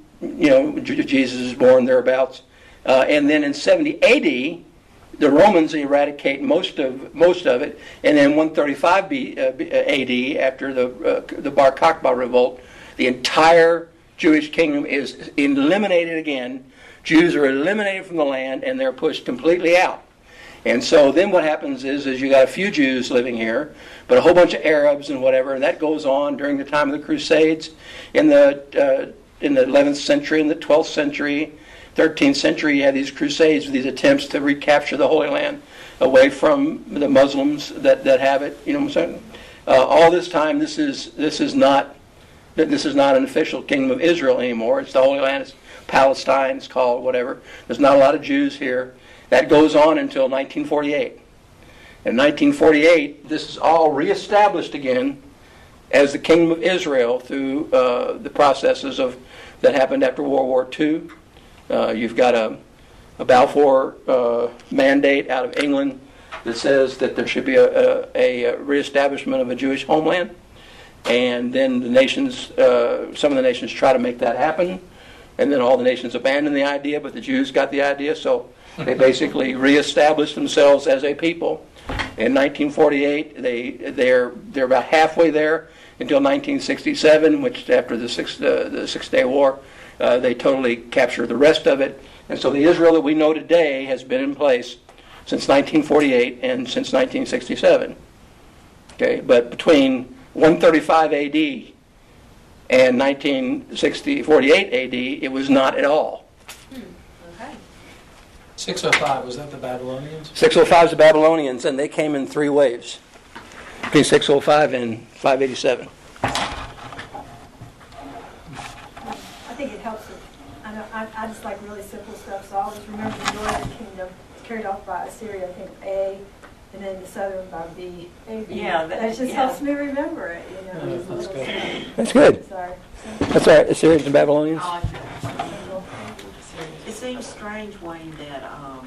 Jesus is born thereabouts. And then in 70 AD, the Romans eradicate most of it, and then 135 AD, after the Bar Kokhba revolt, the entire Jewish kingdom is eliminated again. Jews are eliminated from the land, and they're pushed completely out. And so then what happens is you got a few Jews living here, but a whole bunch of Arabs and whatever, and that goes on during the time of the Crusades in the 11th century, in the 12th century, 13th century. You have these Crusades, these attempts to recapture the Holy Land away from the Muslims that have it. You know what I'm saying? All this time, this is not an official kingdom of Israel anymore. It's the Holy Land. It's Palestine. It's called whatever. There's not a lot of Jews here. That goes on until 1948. In 1948, this is all reestablished again as the Kingdom of Israel through the processes that happened after World War II. You've got a Balfour mandate out of England that says that there should be a reestablishment of a Jewish homeland. And then the nations, some of the nations try to make that happen. And then all the nations abandon the idea, but the Jews got the idea, so they basically reestablished themselves as a people. In 1948, they're about halfway there until 1967, which after the Six-Day War, they totally captured the rest of it. And so the Israel that we know today has been in place since 1948 and since 1967. Okay, but between 135 AD and 48 AD, it was not at all. 605, was that the Babylonians? 605 is the Babylonians, and they came in 3 waves between 605 and 587. I think it helps. I just like really simple stuff, so I'll just remember the northern kingdom was carried off by Assyria, I think A, and then the southern by B. A, B. Yeah, that just helps me remember it. You know, these that's little good. stuff. That's good. Sorry. That's all right. Assyrians and Babylonians. I like that. It seems strange, Wayne, that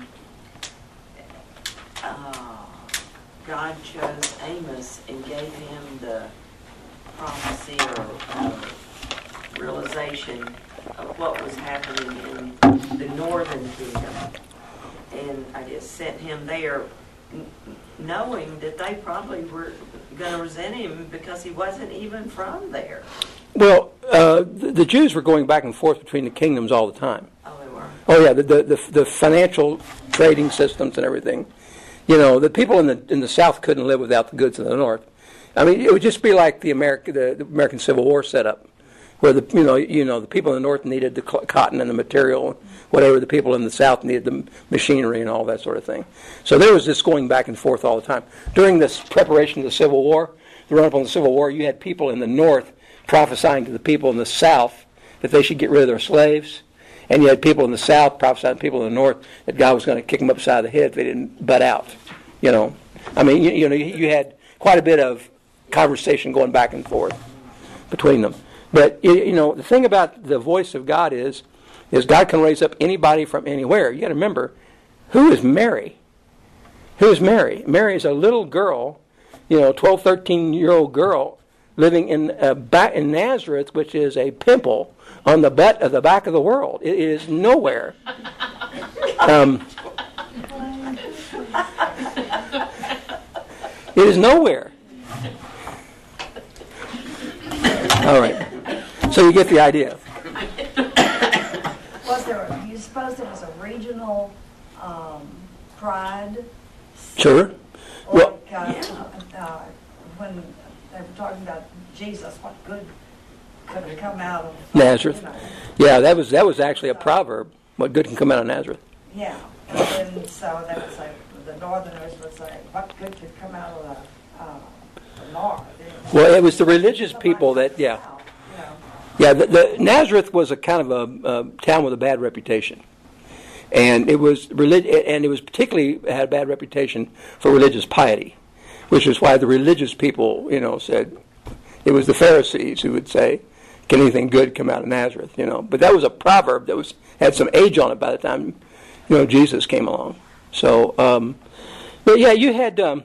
God chose Amos and gave him the prophecy or realization of what was happening in the northern kingdom. And I just sent him there knowing that they probably were going to resent him because he wasn't even from there. Well, the Jews were going back and forth between the kingdoms all the time. Oh, they were. Oh yeah, the financial trading systems and everything. You know, the people in the South couldn't live without the goods of the North. I mean, it would just be like the American Civil War setup, where the people in the North needed the cotton and the material, whatever the people in the South needed the machinery and all that sort of thing. So there was this going back and forth all the time. During this preparation of the Civil War, the run-up on the Civil War, you had people in the North prophesying to the people in the South that they should get rid of their slaves. And you had people in the South prophesying to people in the North that God was going to kick them upside the head if they didn't butt out. You know, I mean, you had quite a bit of conversation going back and forth between them. But the thing about the voice of God is God can raise up anybody from anywhere. You got to remember, who is Mary? Who is Mary? Mary is a little girl, 12, 13-year-old girl living in Nazareth, which is a pimple on the butt of the back of the world. It is nowhere. It is nowhere. All right. So you get the idea. You suppose there was a regional pride? Sure. Well, when they were talking about Jesus, what good could have come out of Nazareth? Yeah, that was actually a proverb. What good can come out of Nazareth? Yeah. And then, so they would say, the Northerners would say, what good could come out of the North? Well, it was the religious people that, yeah. Yeah, the Nazareth was a kind of a town with a bad reputation, and it was particularly had a bad reputation for religious piety, which is why the religious people, said it was the Pharisees who would say, "Can anything good come out of Nazareth?" But that was a proverb that had some age on it by the time Jesus came along. So, but yeah, you had the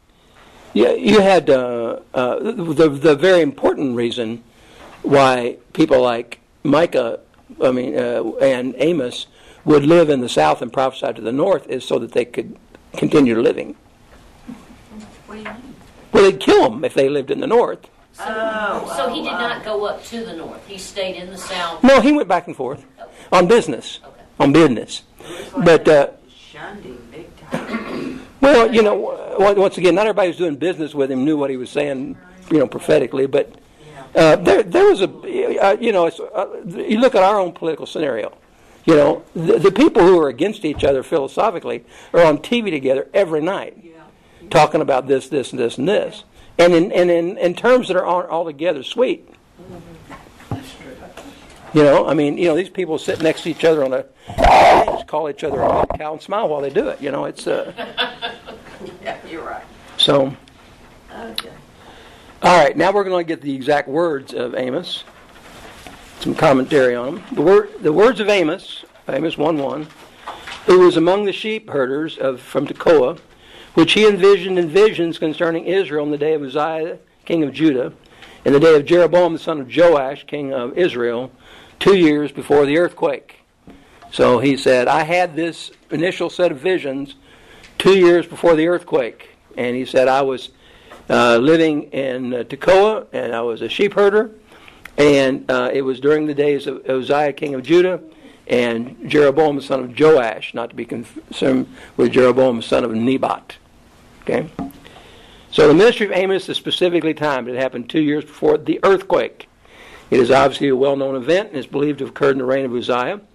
very important reason why people like Micah, and Amos would live in the South and prophesy to the North is so that they could continue living. What do you mean? Well, they'd kill them if they lived in the North. So he did not go up to the North. He stayed in the South. No, he went back and forth on business. Okay. On business. But shunned him big time. well, once again, not everybody who was doing business with him knew what he was saying, prophetically, but. There was you look at our own political scenario. The people who are against each other philosophically are on TV together every night, talking about this, this, and this, and this, and in terms that are altogether sweet. These people sit next to each other on a stage, call each other a cow and smile while they do it. It's. Yeah, you're right. So. Okay. All right, now we're going to get the exact words of Amos, some commentary on them. The words of Amos 1:1, who was among the sheep herders from Tekoa, which he envisioned in visions concerning Israel in the day of Uzziah, king of Judah, in the day of Jeroboam, the son of Joash, king of Israel, 2 years before the earthquake. So he said, I had this initial set of visions 2 years before the earthquake. And he said, I was living in Tekoa, and I was a sheep herder, and it was during the days of Uzziah, king of Judah, and Jeroboam, the son of Joash, not to be confused with Jeroboam, the son of Nebat. Okay? So the ministry of Amos is specifically timed. It happened 2 years before the earthquake. It is obviously a well-known event, and is believed to have occurred in the reign of Uzziah.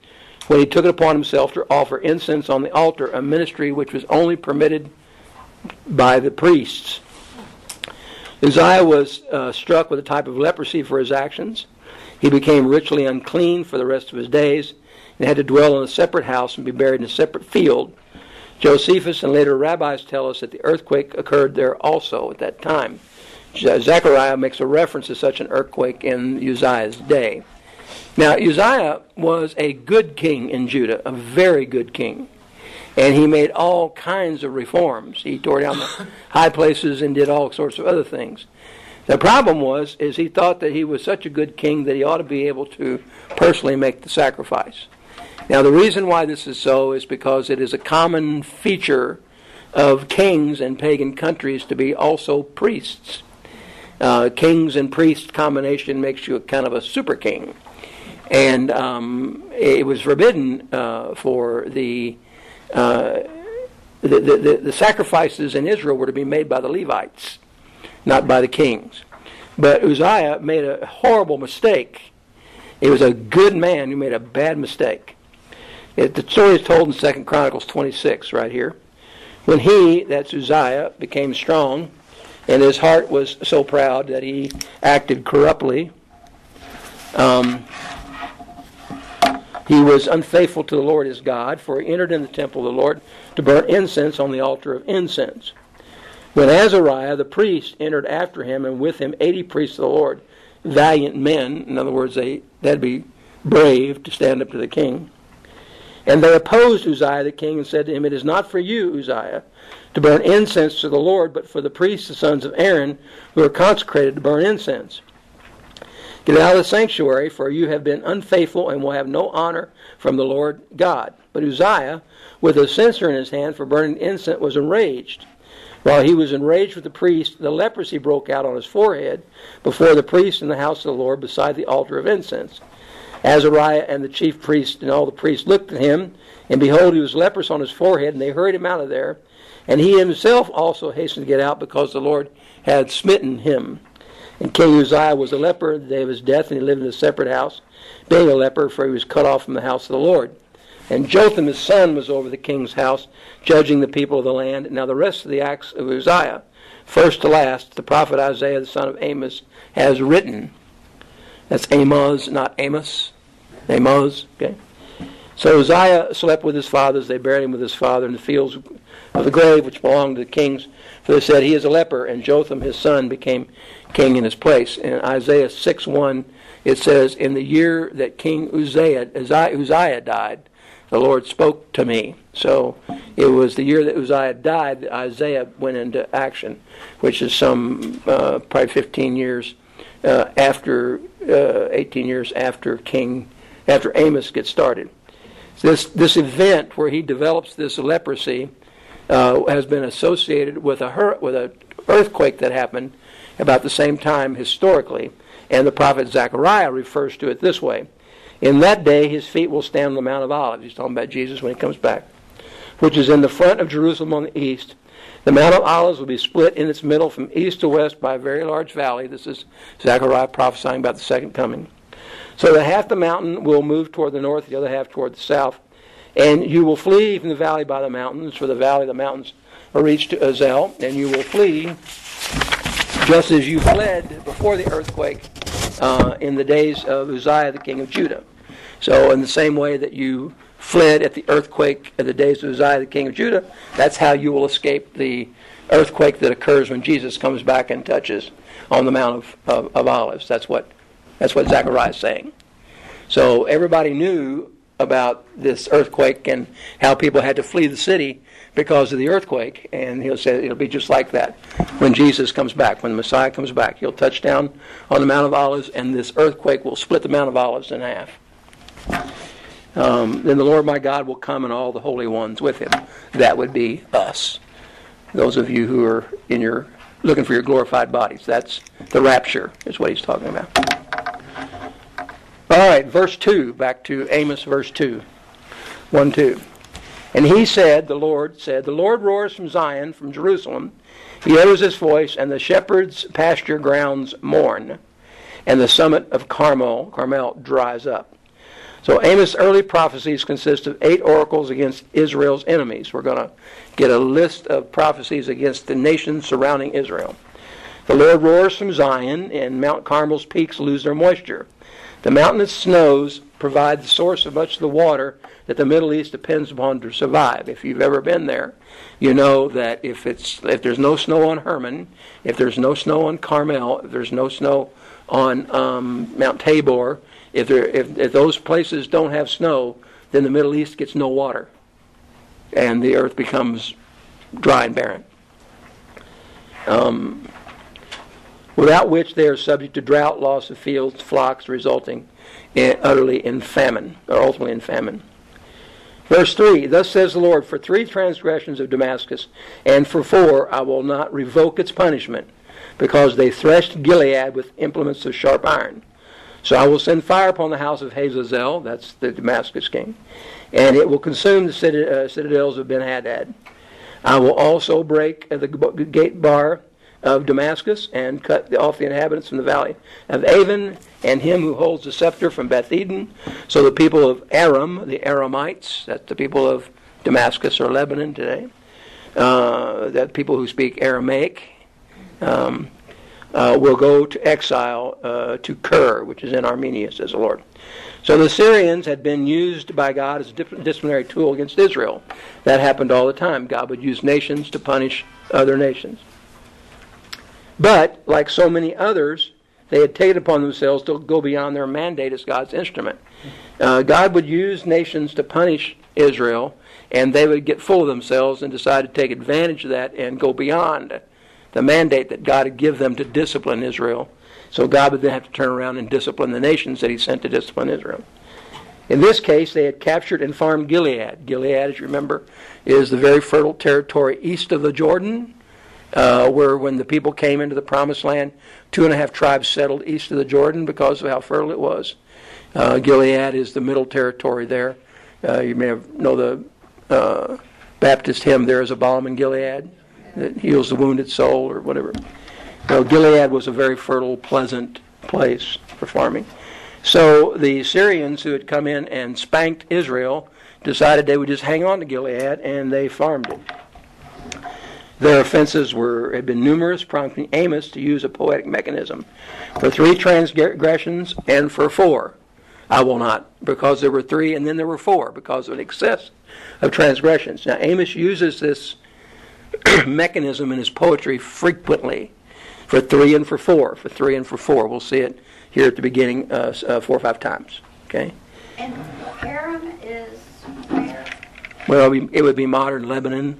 when he took it upon himself to offer incense on the altar, a ministry which was only permitted by the priests. Uzziah was struck with a type of leprosy for his actions. He became ritually unclean for the rest of his days and had to dwell in a separate house and be buried in a separate field. Josephus and later rabbis tell us that the earthquake occurred there also at that time. Zechariah makes a reference to such an earthquake in Uzziah's day. Now, Uzziah was a good king in Judah, a very good king. And he made all kinds of reforms. He tore down the high places and did all sorts of other things. The problem is he thought that he was such a good king that he ought to be able to personally make the sacrifice. Now, the reason why this is so is because it is a common feature of kings in pagan countries to be also priests. Kings and priests combination makes you a kind of a super king. And it was forbidden for the sacrifices in Israel were to be made by the Levites, not by the kings. But Uzziah made a horrible mistake. He was a good man who made a bad mistake. The story is told in 2 Chronicles 26 right here. When he, that's Uzziah, became strong, and his heart was so proud that he acted corruptly, he was unfaithful to the Lord his God, for he entered in the temple of the Lord to burn incense on the altar of incense. When Azariah the priest entered after him, and with him 80 priests of the Lord, valiant men, in other words, they'd be brave to stand up to the king. And they opposed Uzziah the king and said to him, "It is not for you, Uzziah, to burn incense to the Lord, but for the priests, the sons of Aaron, who are consecrated to burn incense. Get out of the sanctuary, for you have been unfaithful and will have no honor from the Lord God." But Uzziah, with a censer in his hand for burning incense, was enraged. While he was enraged with the priest, the leprosy broke out on his forehead before the priest in the house of the Lord beside the altar of incense. Azariah and the chief priest and all the priests looked at him, and behold, he was leprous on his forehead, and they hurried him out of there. And he himself also hastened to get out, because the Lord had smitten him. And King Uzziah was a leper the day of his death, and he lived in a separate house, being a leper, for he was cut off from the house of the Lord. And Jotham his son was over the king's house, judging the people of the land. Now the rest of the acts of Uzziah, first to last, the prophet Isaiah the son of Amos has written. That's Amos, not Amos. Amos, okay? So Uzziah slept with his fathers. They buried him with his father in the fields of the grave, which belonged to the kings. For they said, "He is a leper," and Jotham his son became king in his place. In Isaiah 6:1, it says, "In the year that King Uzziah died, the Lord spoke to me." So it was the year that Uzziah died that Isaiah went into action, which is some probably 15 years after, 18 years after Amos gets started. This event where he develops this leprosy has been associated with an earthquake that happened about the same time historically, and the prophet Zechariah refers to it this way: "In that day his feet will stand on the Mount of Olives." He's talking about Jesus when he comes back, "which is in the front of Jerusalem on the east. The Mount of Olives will be split in its middle from east to west by a very large valley." This is Zechariah prophesying about the second coming. "So that half the mountain will move toward the north, the other half toward the south. And you will flee from the valley by the mountains, for the valley of the mountains are reached to Azel, and you will flee just as you fled before the earthquake in the days of Uzziah the king of Judah." So in the same way that you fled at the earthquake in the days of Uzziah the king of Judah, that's how you will escape the earthquake that occurs when Jesus comes back and touches on the Mount of Olives. That's what Zechariah is saying. So everybody knew about this earthquake and how people had to flee the city because of the earthquake, and he'll say it'll be just like that when Jesus comes back. When the Messiah comes back, he'll touch down on the Mount of Olives, and this earthquake will split the Mount of Olives in half. Then the Lord my God will come, and all the holy ones with him. That would be us, those of you who are looking for your glorified bodies. That's the rapture, is what he's talking about. All right, verse 2, back to Amos, verse 2, 1-2. "And he said, the Lord roars from Zion, from Jerusalem. He utters his voice, and the shepherds' pasture grounds mourn, and the summit of Carmel dries up. So Amos' early prophecies consist of 8 oracles against Israel's enemies. We're going to get a list of prophecies against the nations surrounding Israel. The Lord roars from Zion, and Mount Carmel's peaks lose their moisture. The mountainous snows provide the source of much of the water that the Middle East depends upon to survive. If you've ever been there, you know that if there's no snow on Hermon, if there's no snow on Carmel, if there's no snow on Mount Tabor, if those places don't have snow, then the Middle East gets no water, and the earth becomes dry and barren. Without which they are subject to drought, loss of fields, flocks, resulting utterly in famine, or ultimately in famine. Verse 3, thus says the Lord, for 3 transgressions of Damascus, and for 4 I will not revoke its punishment, because they threshed Gilead with implements of sharp iron. So I will send fire upon the house of Hazazel, that's the Damascus king, and it will consume the citadels of Ben-Hadad. I will also break the gate bar of Damascus and cut off the inhabitants from the valley of Avon, and him who holds the scepter from Beth Eden. So the people of Aram, the Aramites, that's the people of Damascus or Lebanon today, that people who speak Aramaic, will go to exile to Kir, which is in Armenia, says the Lord. So the Syrians had been used by God as a disciplinary tool against Israel. That happened all the time. God would use nations to punish other nations. But, like so many others, they had taken upon themselves to go beyond their mandate as God's instrument. God would use nations to punish Israel, and they would get full of themselves and decide to take advantage of that and go beyond the mandate that God had given them to discipline Israel. So God would then have to turn around and discipline the nations that he sent to discipline Israel. In this case, they had captured and farmed Gilead. Gilead, as you remember, is the very fertile territory east of the Jordan, where when the people came into the Promised Land, 2.5 tribes settled east of the Jordan because of how fertile it was. Gilead is the middle territory there. You may know the Baptist hymn, "There is a balm in Gilead that heals the wounded soul," or whatever. So Gilead was a very fertile, pleasant place for farming. So the Syrians who had come in and spanked Israel decided they would just hang on to Gilead, and they farmed it. Their offenses had been numerous, prompting Amos to use a poetic mechanism. For 3 transgressions and for 4, I will not, because there were 3 and then there were 4, because of an excess of transgressions. Now Amos uses this mechanism in his poetry frequently, for 3 and for 4, for 3 and for 4. We'll see it here at the beginning 4 or 5 times. Okay. And Aram is where? Well, it would be modern Lebanon.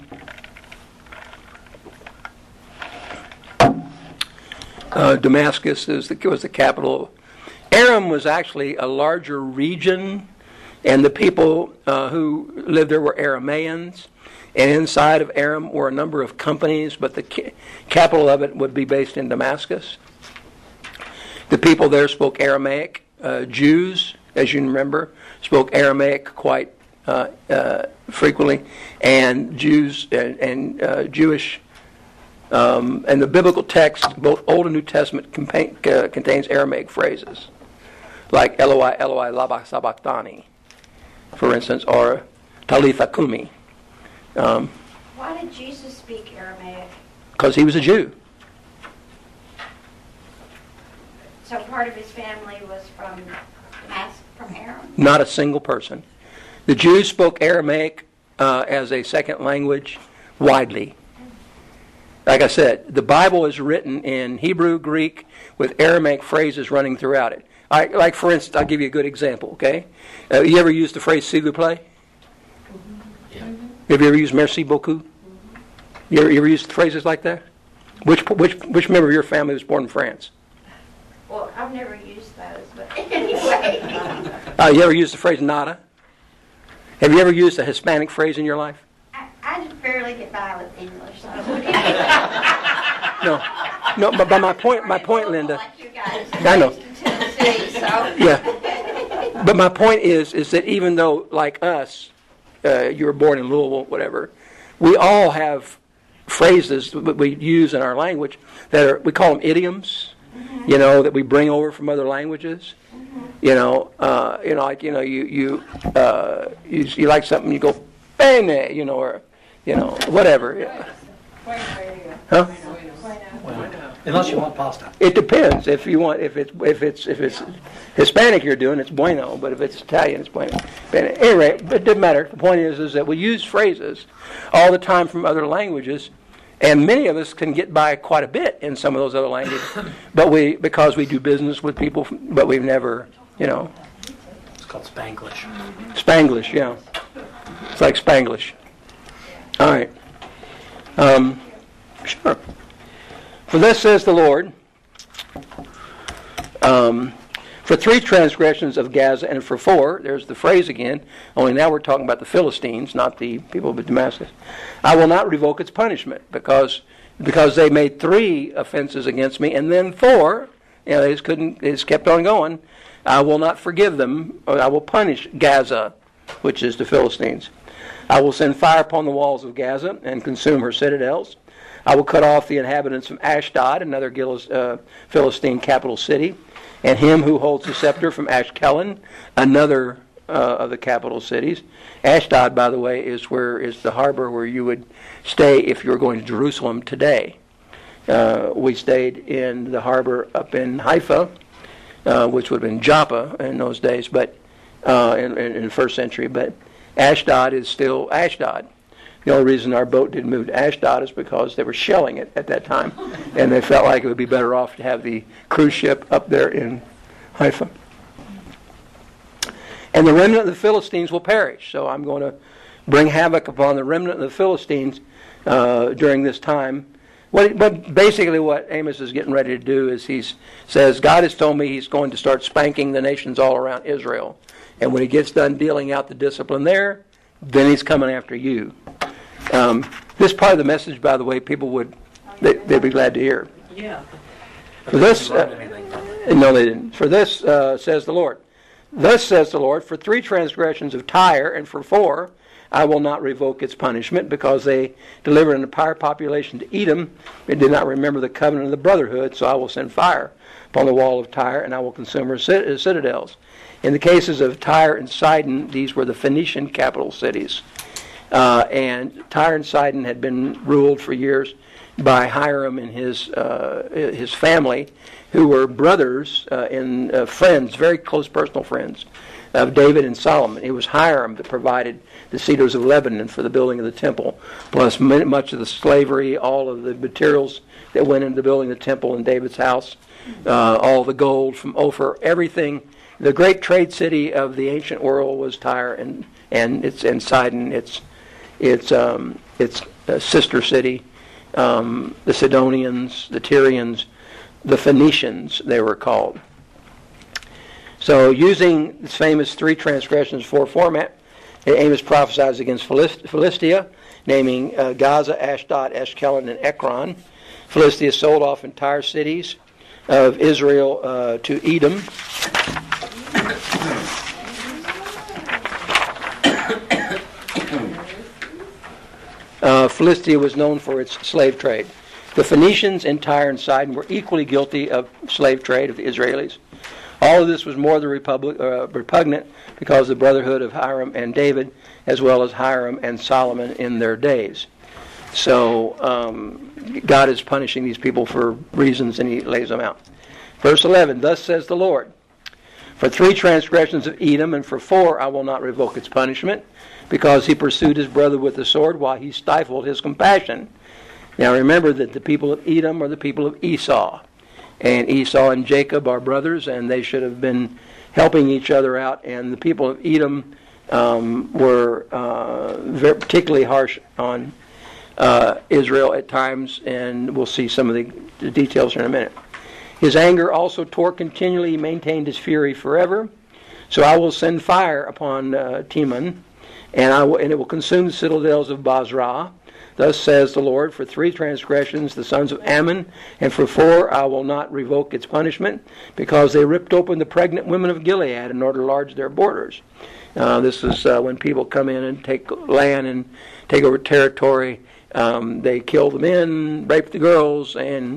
Damascus was the capital. Aram was actually a larger region, and the people who lived there were Aramaeans. And inside of Aram were a number of companies, but the capital of it would be based in Damascus. The people there spoke Aramaic. Jews, as you remember, spoke Aramaic quite frequently, and Jews and Jewish. And the biblical text, both Old and New Testament, contains Aramaic phrases, like Eloi, Eloi, lama sabachthani, for instance, or Talitha Kumi. Why did Jesus speak Aramaic? Because he was a Jew. So part of his family was from Damascus, from Aram? Not a single person. The Jews spoke Aramaic as a second language widely. Like I said, the Bible is written in Hebrew, Greek, with Aramaic phrases running throughout it. Like, for instance, I'll give you a good example, okay? You ever used the phrase s'il vous plaît? Yeah. Have you ever used merci beaucoup? You ever used phrases like that? Which member of your family was born in France? Well, I've never used those, but anyway. You ever used the phrase nada? Have you ever used a Hispanic phrase in your life? I just barely get by with English. So. No. But my point, Linda. Like you guys, I know. raised in Tennessee, so. Yeah. But my point is that even though, like us, you were born in Louisville, whatever, we all have phrases that we use in our language that we call them idioms. that we bring over from other languages. You like something, you go, bene, or, whatever. Huh? Unless you want pasta. It depends. If it's Hispanic you're doing, it's bueno. But if it's Italian, it's bueno. But anyway, it doesn't matter. The point is that we use phrases all the time from other languages, and many of us can get by quite a bit in some of those other languages. But because we do business with people, but we've never, It's called Spanglish. Spanglish, yeah. It's like Spanglish. All right. Sure. For thus says the Lord, for 3 transgressions of Gaza and for 4, there's the phrase again, only now we're talking about the Philistines, not the people of Damascus, I will not revoke its punishment because they made 3 offenses against me and then 4, they just kept on going. I will not forgive them, or I will punish Gaza, which is the Philistines. I will send fire upon the walls of Gaza and consume her citadels. I will cut off the inhabitants from Ashdod, another Philistine capital city, and him who holds the scepter from Ashkelon, another of the capital cities. Ashdod, by the way, is the harbor where you would stay if you were going to Jerusalem today. We stayed in the harbor up in Haifa, which would have been Joppa in those days, but in the first century. But Ashdod is still Ashdod. The only reason our boat didn't move to Ashdod is because they were shelling it at that time, and they felt like it would be better off to have the cruise ship up there in Haifa. And the remnant of the Philistines will perish. So I'm going to bring havoc upon the remnant of the Philistines during this time. But basically what Amos is getting ready to do is he says, God has told me he's going to start spanking the nations all around Israel. And when he gets done dealing out the discipline there, then he's coming after you. This part of the message, by the way, people they'd be glad to hear. Yeah. For this, no, they didn't. For this says the Lord. Thus says the Lord, for 3 transgressions of Tyre and for 4, I will not revoke its punishment, because they delivered an entire population to Edom. They did not remember the covenant of the brotherhood, so I will send fire upon the wall of Tyre, and I will consume her citadels. In the cases of Tyre and Sidon, these were the Phoenician capital cities. And Tyre and Sidon had been ruled for years by Hiram and his family, who were brothers and friends, very close personal friends of David and Solomon. It was Hiram that provided the cedars of Lebanon for the building of the temple, plus much of the slavery, all of the materials that went into building the temple in David's house, all the gold from Ophir, everything. The great trade city of the ancient world was Tyre and Sidon. Its sister city, the Sidonians, the Tyrians, the Phoenicians, they were called. So using this famous 3 transgressions 4 format, Amos prophesies against Philistia, naming Gaza, Ashdod, Ashkelon, and Ekron. Philistia sold off entire cities of Israel to Edom. Philistia was known for its slave trade. The Phoenicians in Tyre and Sidon were equally guilty of slave trade of the Israelis. All of this was more than repugnant because of the brotherhood of Hiram and David, as well as Hiram and Solomon in their days. So God is punishing these people for reasons, and he lays them out. Verse 11, thus says the Lord, for 3 transgressions of Edom, and for 4 I will not revoke its punishment, because he pursued his brother with the sword while he stifled his compassion. Now remember that the people of Edom are the people of Esau. And Esau and Jacob are brothers, and they should have been helping each other out. And the people of Edom were very particularly harsh on Israel at times, and we'll see some of the details in a minute. His anger also tore continually. He maintained his fury forever. So I will send fire upon Teman, and it will consume the citadels of Basra. Thus says the Lord, for 3 transgressions the sons of Ammon, and for 4 I will not revoke its punishment, because they ripped open the pregnant women of Gilead in order to enlarge their borders. This is when people come in and take land and take over territory. They kill the men, rape the girls, and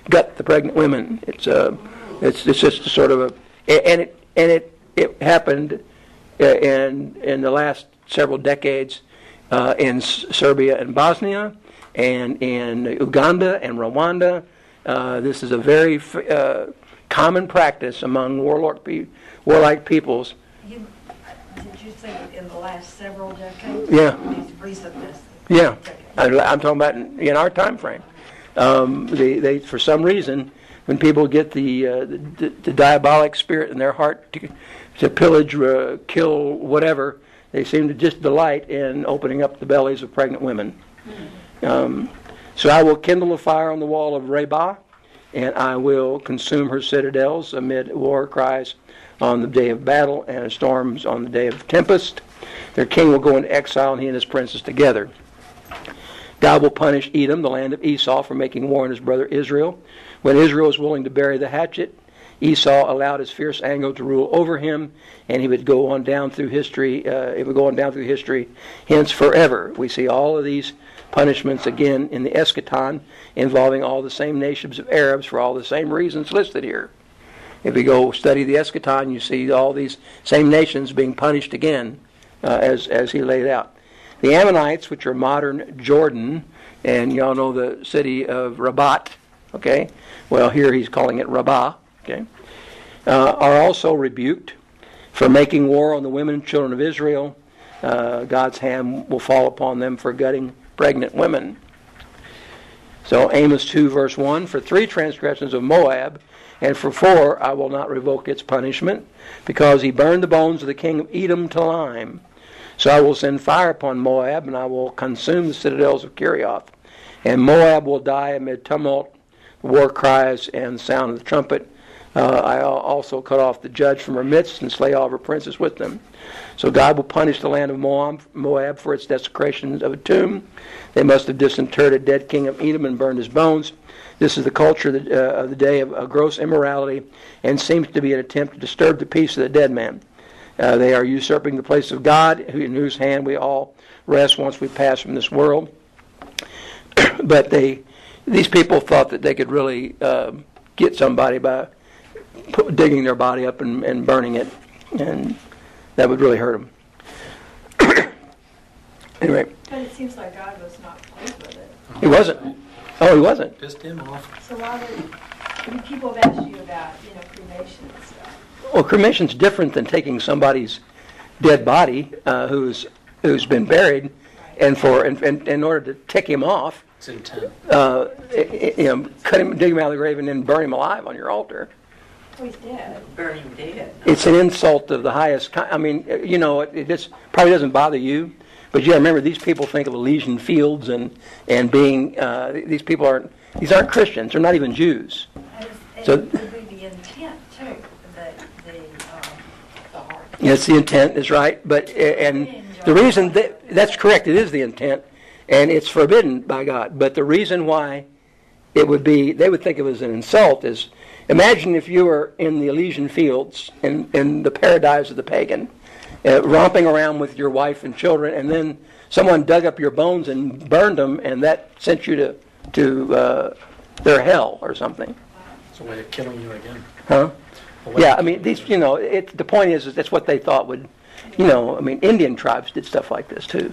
gut the pregnant women. It's just a sort of a, and it happened in the last several decades in Serbia and Bosnia, and in Uganda and Rwanda. This is a very common practice among warlike peoples. Did you say in the last several decades? Yeah. These recent Yeah, I'm talking about in our time frame. They for some reason, when people get the diabolic spirit in their heart to pillage, kill, whatever, they seem to just delight in opening up the bellies of pregnant women. So I will kindle a fire on the wall of Rabbah, and I will consume her citadels amid war cries on the day of battle and storms on the day of tempest. Their king will go into exile, and he and his princes together. God will punish Edom, the land of Esau, for making war on his brother Israel. When Israel was willing to bury the hatchet, Esau allowed his fierce anger to rule over him, and he would go on down through history. Hence forever. We see all of these punishments again in the eschaton, involving all the same nations of Arabs for all the same reasons listed here. If we go study the eschaton, you see all these same nations being punished again, as he laid out. The Ammonites, which are modern Jordan, and y'all know the city of Rabat, okay? Well, here he's calling it Rabbah, okay? Are also rebuked for making war on the women and children of Israel. God's hand will fall upon them for gutting pregnant women. So Amos 2 verse 1, for 3 transgressions of Moab, and for 4 I will not revoke its punishment, because he burned the bones of the king of Edom to lime. So I will send fire upon Moab, and I will consume the citadels of Kerioth. And Moab will die amid tumult, war cries, and the sound of the trumpet. I also cut off the judge from her midst and slay all of her princes with them. So God will punish the land of Moab for its desecration of a tomb. They must have disinterred a dead king of Edom and burned his bones. This is the culture of the day of gross immorality, and seems to be an attempt to disturb the peace of the dead man. They are usurping the place of God, in whose hand we all rest once we pass from this world. But these people thought that they could really get somebody by digging their body up and burning it, and that would really hurt them. Anyway. But it seems like God was not pleased with it. He wasn't. Oh, he wasn't. Pissed him off. So why would people have asked you about, cremation and stuff? Well, cremation's different than taking somebody's dead body who's been buried, and in order to tick him off, It's intent. cut him, dig him out of the grave, and then burn him alive on your altar. Oh, he's dead. Burn him dead. It's an insult of the highest kind. I mean, it just probably doesn't bother you, but you got to remember, these people think of Elysian fields and being these aren't Christians. They're not even Jews. So it would be the intent too. The heart. Yes, the intent is right, but and the reason that's correct. It is the intent, and it's forbidden by God. But the reason why they would think of it as an insult is, imagine if you were in the Elysian fields in the paradise of the pagan, romping around with your wife and children, and then someone dug up your bones and burned them, and that sent you to their hell or something. It's a way of killing you again. Huh? Yeah, I mean, these, the point is that's what they thought would, Indian tribes did stuff like this too.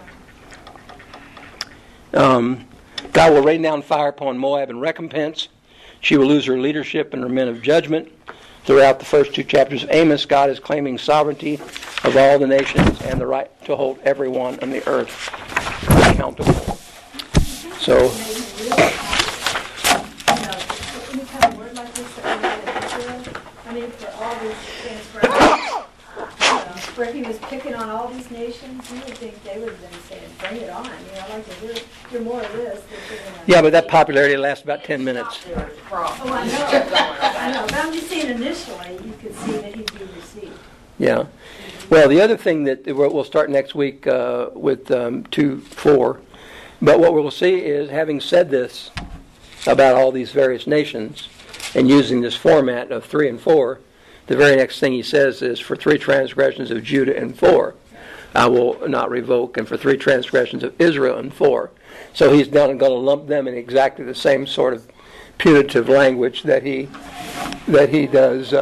God will rain down fire upon Moab in recompense. She will lose her leadership and her men of judgment. Throughout the first 2 chapters of Amos, God is claiming sovereignty of all the nations and the right to hold everyone on the earth accountable. So, Any kind of word like this that we read in Israel, for all these transgressions, where he was picking on all these nations, you would think they would have been saying, bring it on. I'd like to hear more of this. yeah, but that popularity lasts about 10 minutes. Oh, I know. I know. But I'm just saying initially, you could see that he'd be received. Yeah. Well, the other thing that we'll start next week with 2:4, but what we'll see is, having said this about all these various nations and using this format of 3 and 4, the very next thing he says is, for 3 transgressions of Judah and 4, I will not revoke, and for 3 transgressions of Israel and 4. So he's going to lump them in exactly the same sort of punitive language that he does.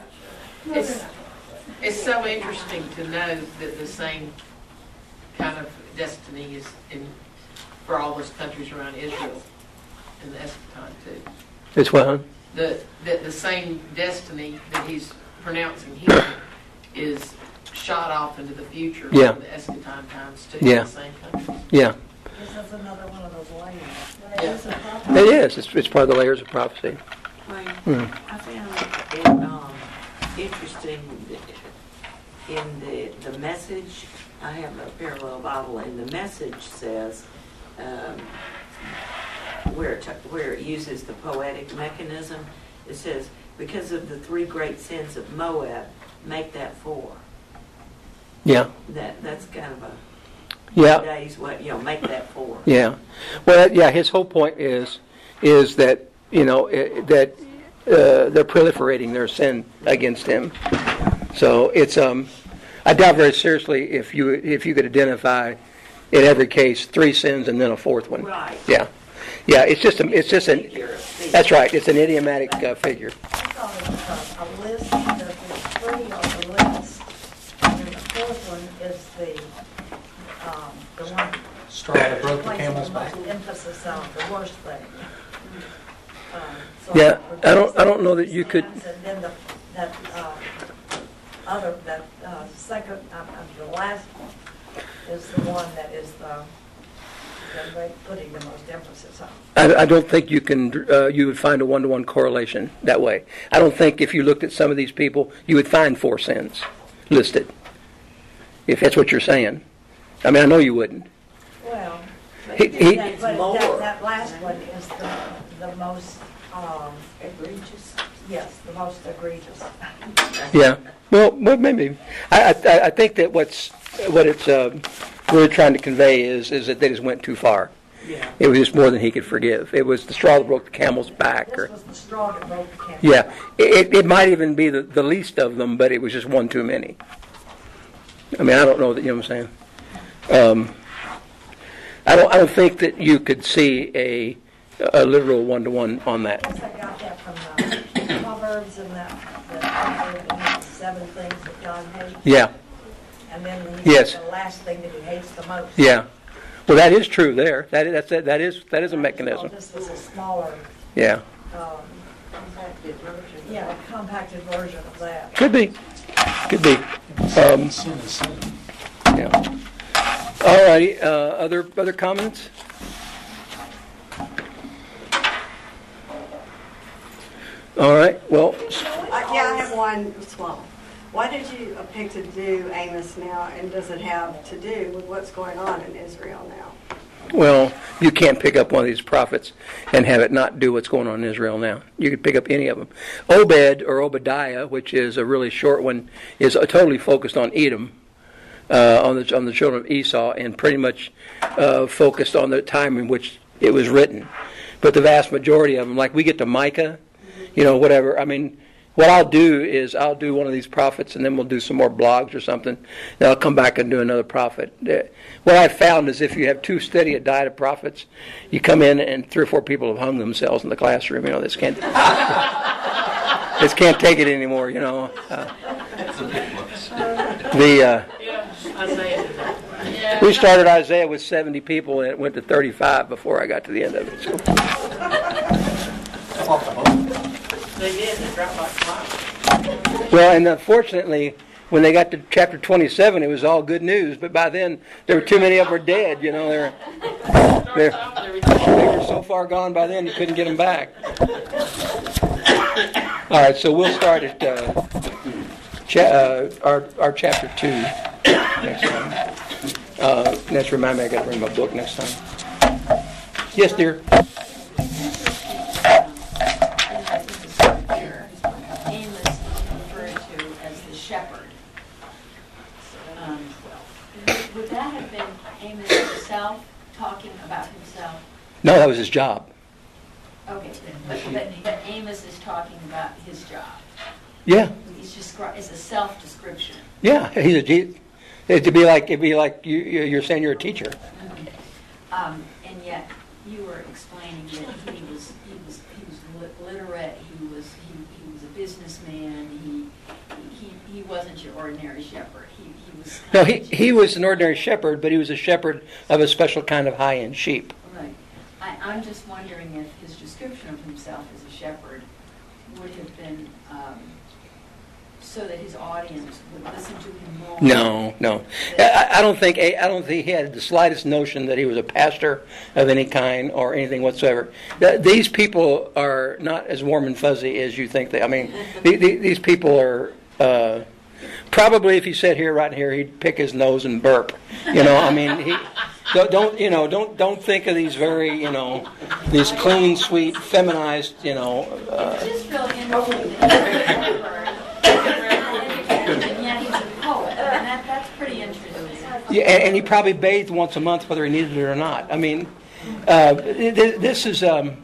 It's so interesting to know that the same kind of destiny is for all those countries around Israel in the eschaton too. It's what? That the same destiny that he's pronouncing here is shot off into the future in the eschaton times too. Yeah. In the same countries. Yeah. This is another one of those layers. Yeah. It is. It's part of the layers of prophecy. Wayne, Hmm. I found it interesting in the message. I have a parallel Bible, and the message says where it uses the poetic mechanism. It says, because of the 3 great sins of Moab, make that 4. Yeah. That's kind of a Yeah. today's what make that 4. Yeah. Well, yeah. His whole point is that that they're proliferating their sin against him. So it's I doubt very seriously if you could identify in every case 3 sins and then a 4th one. Right. Yeah. Yeah. It's just an. That's right. It's an idiomatic figure. I thought it was a list, there's 3 on the list, and then the 4th one is the one Straw that broke the placing camel's the back. most emphasis on the worst thing. So Yeah, for I don't know that you could- And then that second, the last one is the one that is the putting the most emphasis on. I don't think you would find a 1-to-1 correlation that way. I don't think if you looked at some of these people, you would find 4 sins listed. If that's what you're saying. I mean, I know you wouldn't. Well, He- that last one is the most, Egregious. yes, the most egregious. Yeah. Well, maybe. I think that what it's really trying to convey is that they just went too far. Yeah. It was just more than he could forgive. It was the straw that broke the camel's back. This was the straw that broke the camel's Yeah. back. It might even be the least of them, but it was just one too many. I mean, I don't know that, you know what I'm saying? I don't think that you could see a literal 1-to-1 on I that. guess I got that from the Proverbs and that 7 things that God hates. Yeah. And then he Yes. said the last thing that he hates the most. Yeah. Well, that is true there. That is a I just mechanism. thought this was a smaller, Yeah. Compacted version. yeah, compacted version of that. Could be. Could be. Sin is sin. Yeah. All righty. Other comments? All right. Well, Yeah, I have one small. Why did you pick to do Amos now, and does it have to do with what's going on in Israel now? well, you can't pick up one of these prophets and have it not do what's going on in Israel now. You could pick up any of them. Obed or Obadiah, which is a really short one, is totally focused on Edom, on the children of Esau, and pretty much focused on the time in which it was written. But the vast majority of them, like we get to Micah, whatever. I mean, what I'll do is I'll do one of these prophets, and then we'll do some more blogs or something. Then I'll come back and do another prophet. What I've found is if you have too steady a diet of prophets, you come in and 3 or 4 people have hung themselves in the classroom. This can't, this can't take it anymore. We started Isaiah with 70 people, and it went to 35 before I got to the end of it. So. They did. They dropped like flies. Well, and unfortunately, when they got to chapter 27, it was all good news. But by then, there were too many of them were dead. They were so far gone by then you couldn't get them back. All right, so we'll start at our chapter 2 next time. Let's remind me I got to bring my book next time. Yes, dear. Amos is referred to as the shepherd. Would that have been Amos himself talking about himself? No, that was his job. Okay, but Amos is talking about his job. Yeah, It's a self-description. yeah. It'd be like you're saying you're a teacher. And yet you were explaining that he was literate. He was a businessman. He wasn't your ordinary shepherd. He was. No, he was an ordinary shepherd, but he was a shepherd of a special kind of high-end sheep. Right. I'm just wondering if his description of himself as a shepherd would have been so that his audience would listen to him more. No. I don't think he had the slightest notion that he was a pastor of any kind or anything whatsoever. These people are not as warm and fuzzy as you think they. I mean, these people are. Probably, if he sat here, right here, he'd pick his nose and burp. I mean, don't think of these very, these clean, sweet, feminized, It's just really interesting that and yet he's a poet, and that's pretty interesting. Yeah, and he probably bathed once a month, whether he needed it or not. I mean, this is.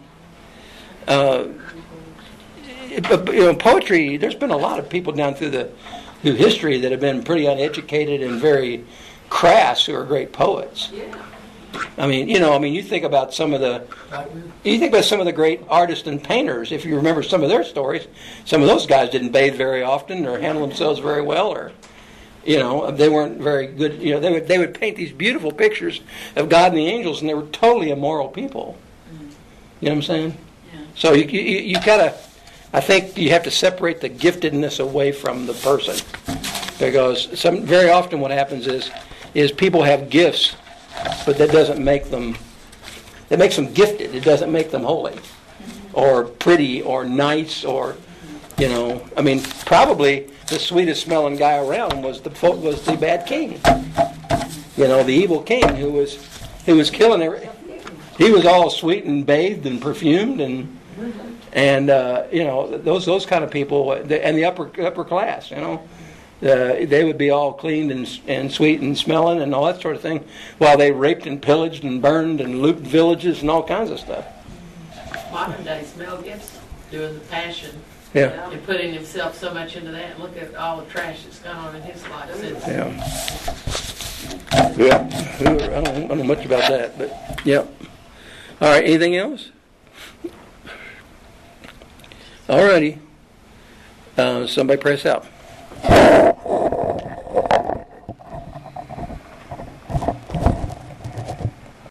Poetry. There's been a lot of people down through history that have been pretty uneducated and very crass who are great poets. Yeah. I mean, you think about some of the great artists and painters. If you remember some of their stories, some of those guys didn't bathe very often or handle themselves very well, or they weren't very good. They would paint these beautiful pictures of God and the angels, and they were totally immoral people. You know what I'm saying? Yeah. So you gotta. I think you have to separate the giftedness away from the person, because very often what happens is people have gifts, but that doesn't make them. It makes them gifted. It doesn't make them holy, or pretty, or nice, or I mean, probably the sweetest smelling guy around was the bad king. The evil king who was killing everything. He was all sweet and bathed and perfumed and those kind of people, and the upper class, they would be all cleaned and sweet and smelling and all that sort of thing, while they raped and pillaged and burned and looted villages and all kinds of stuff. Modern day Mel Gibson doing The Passion. Yeah. And putting himself so much into that. And look at all the trash that's gone on in his life since. Yeah. I don't know much about that, but yeah. All right. Anything else? All righty. Somebody press out.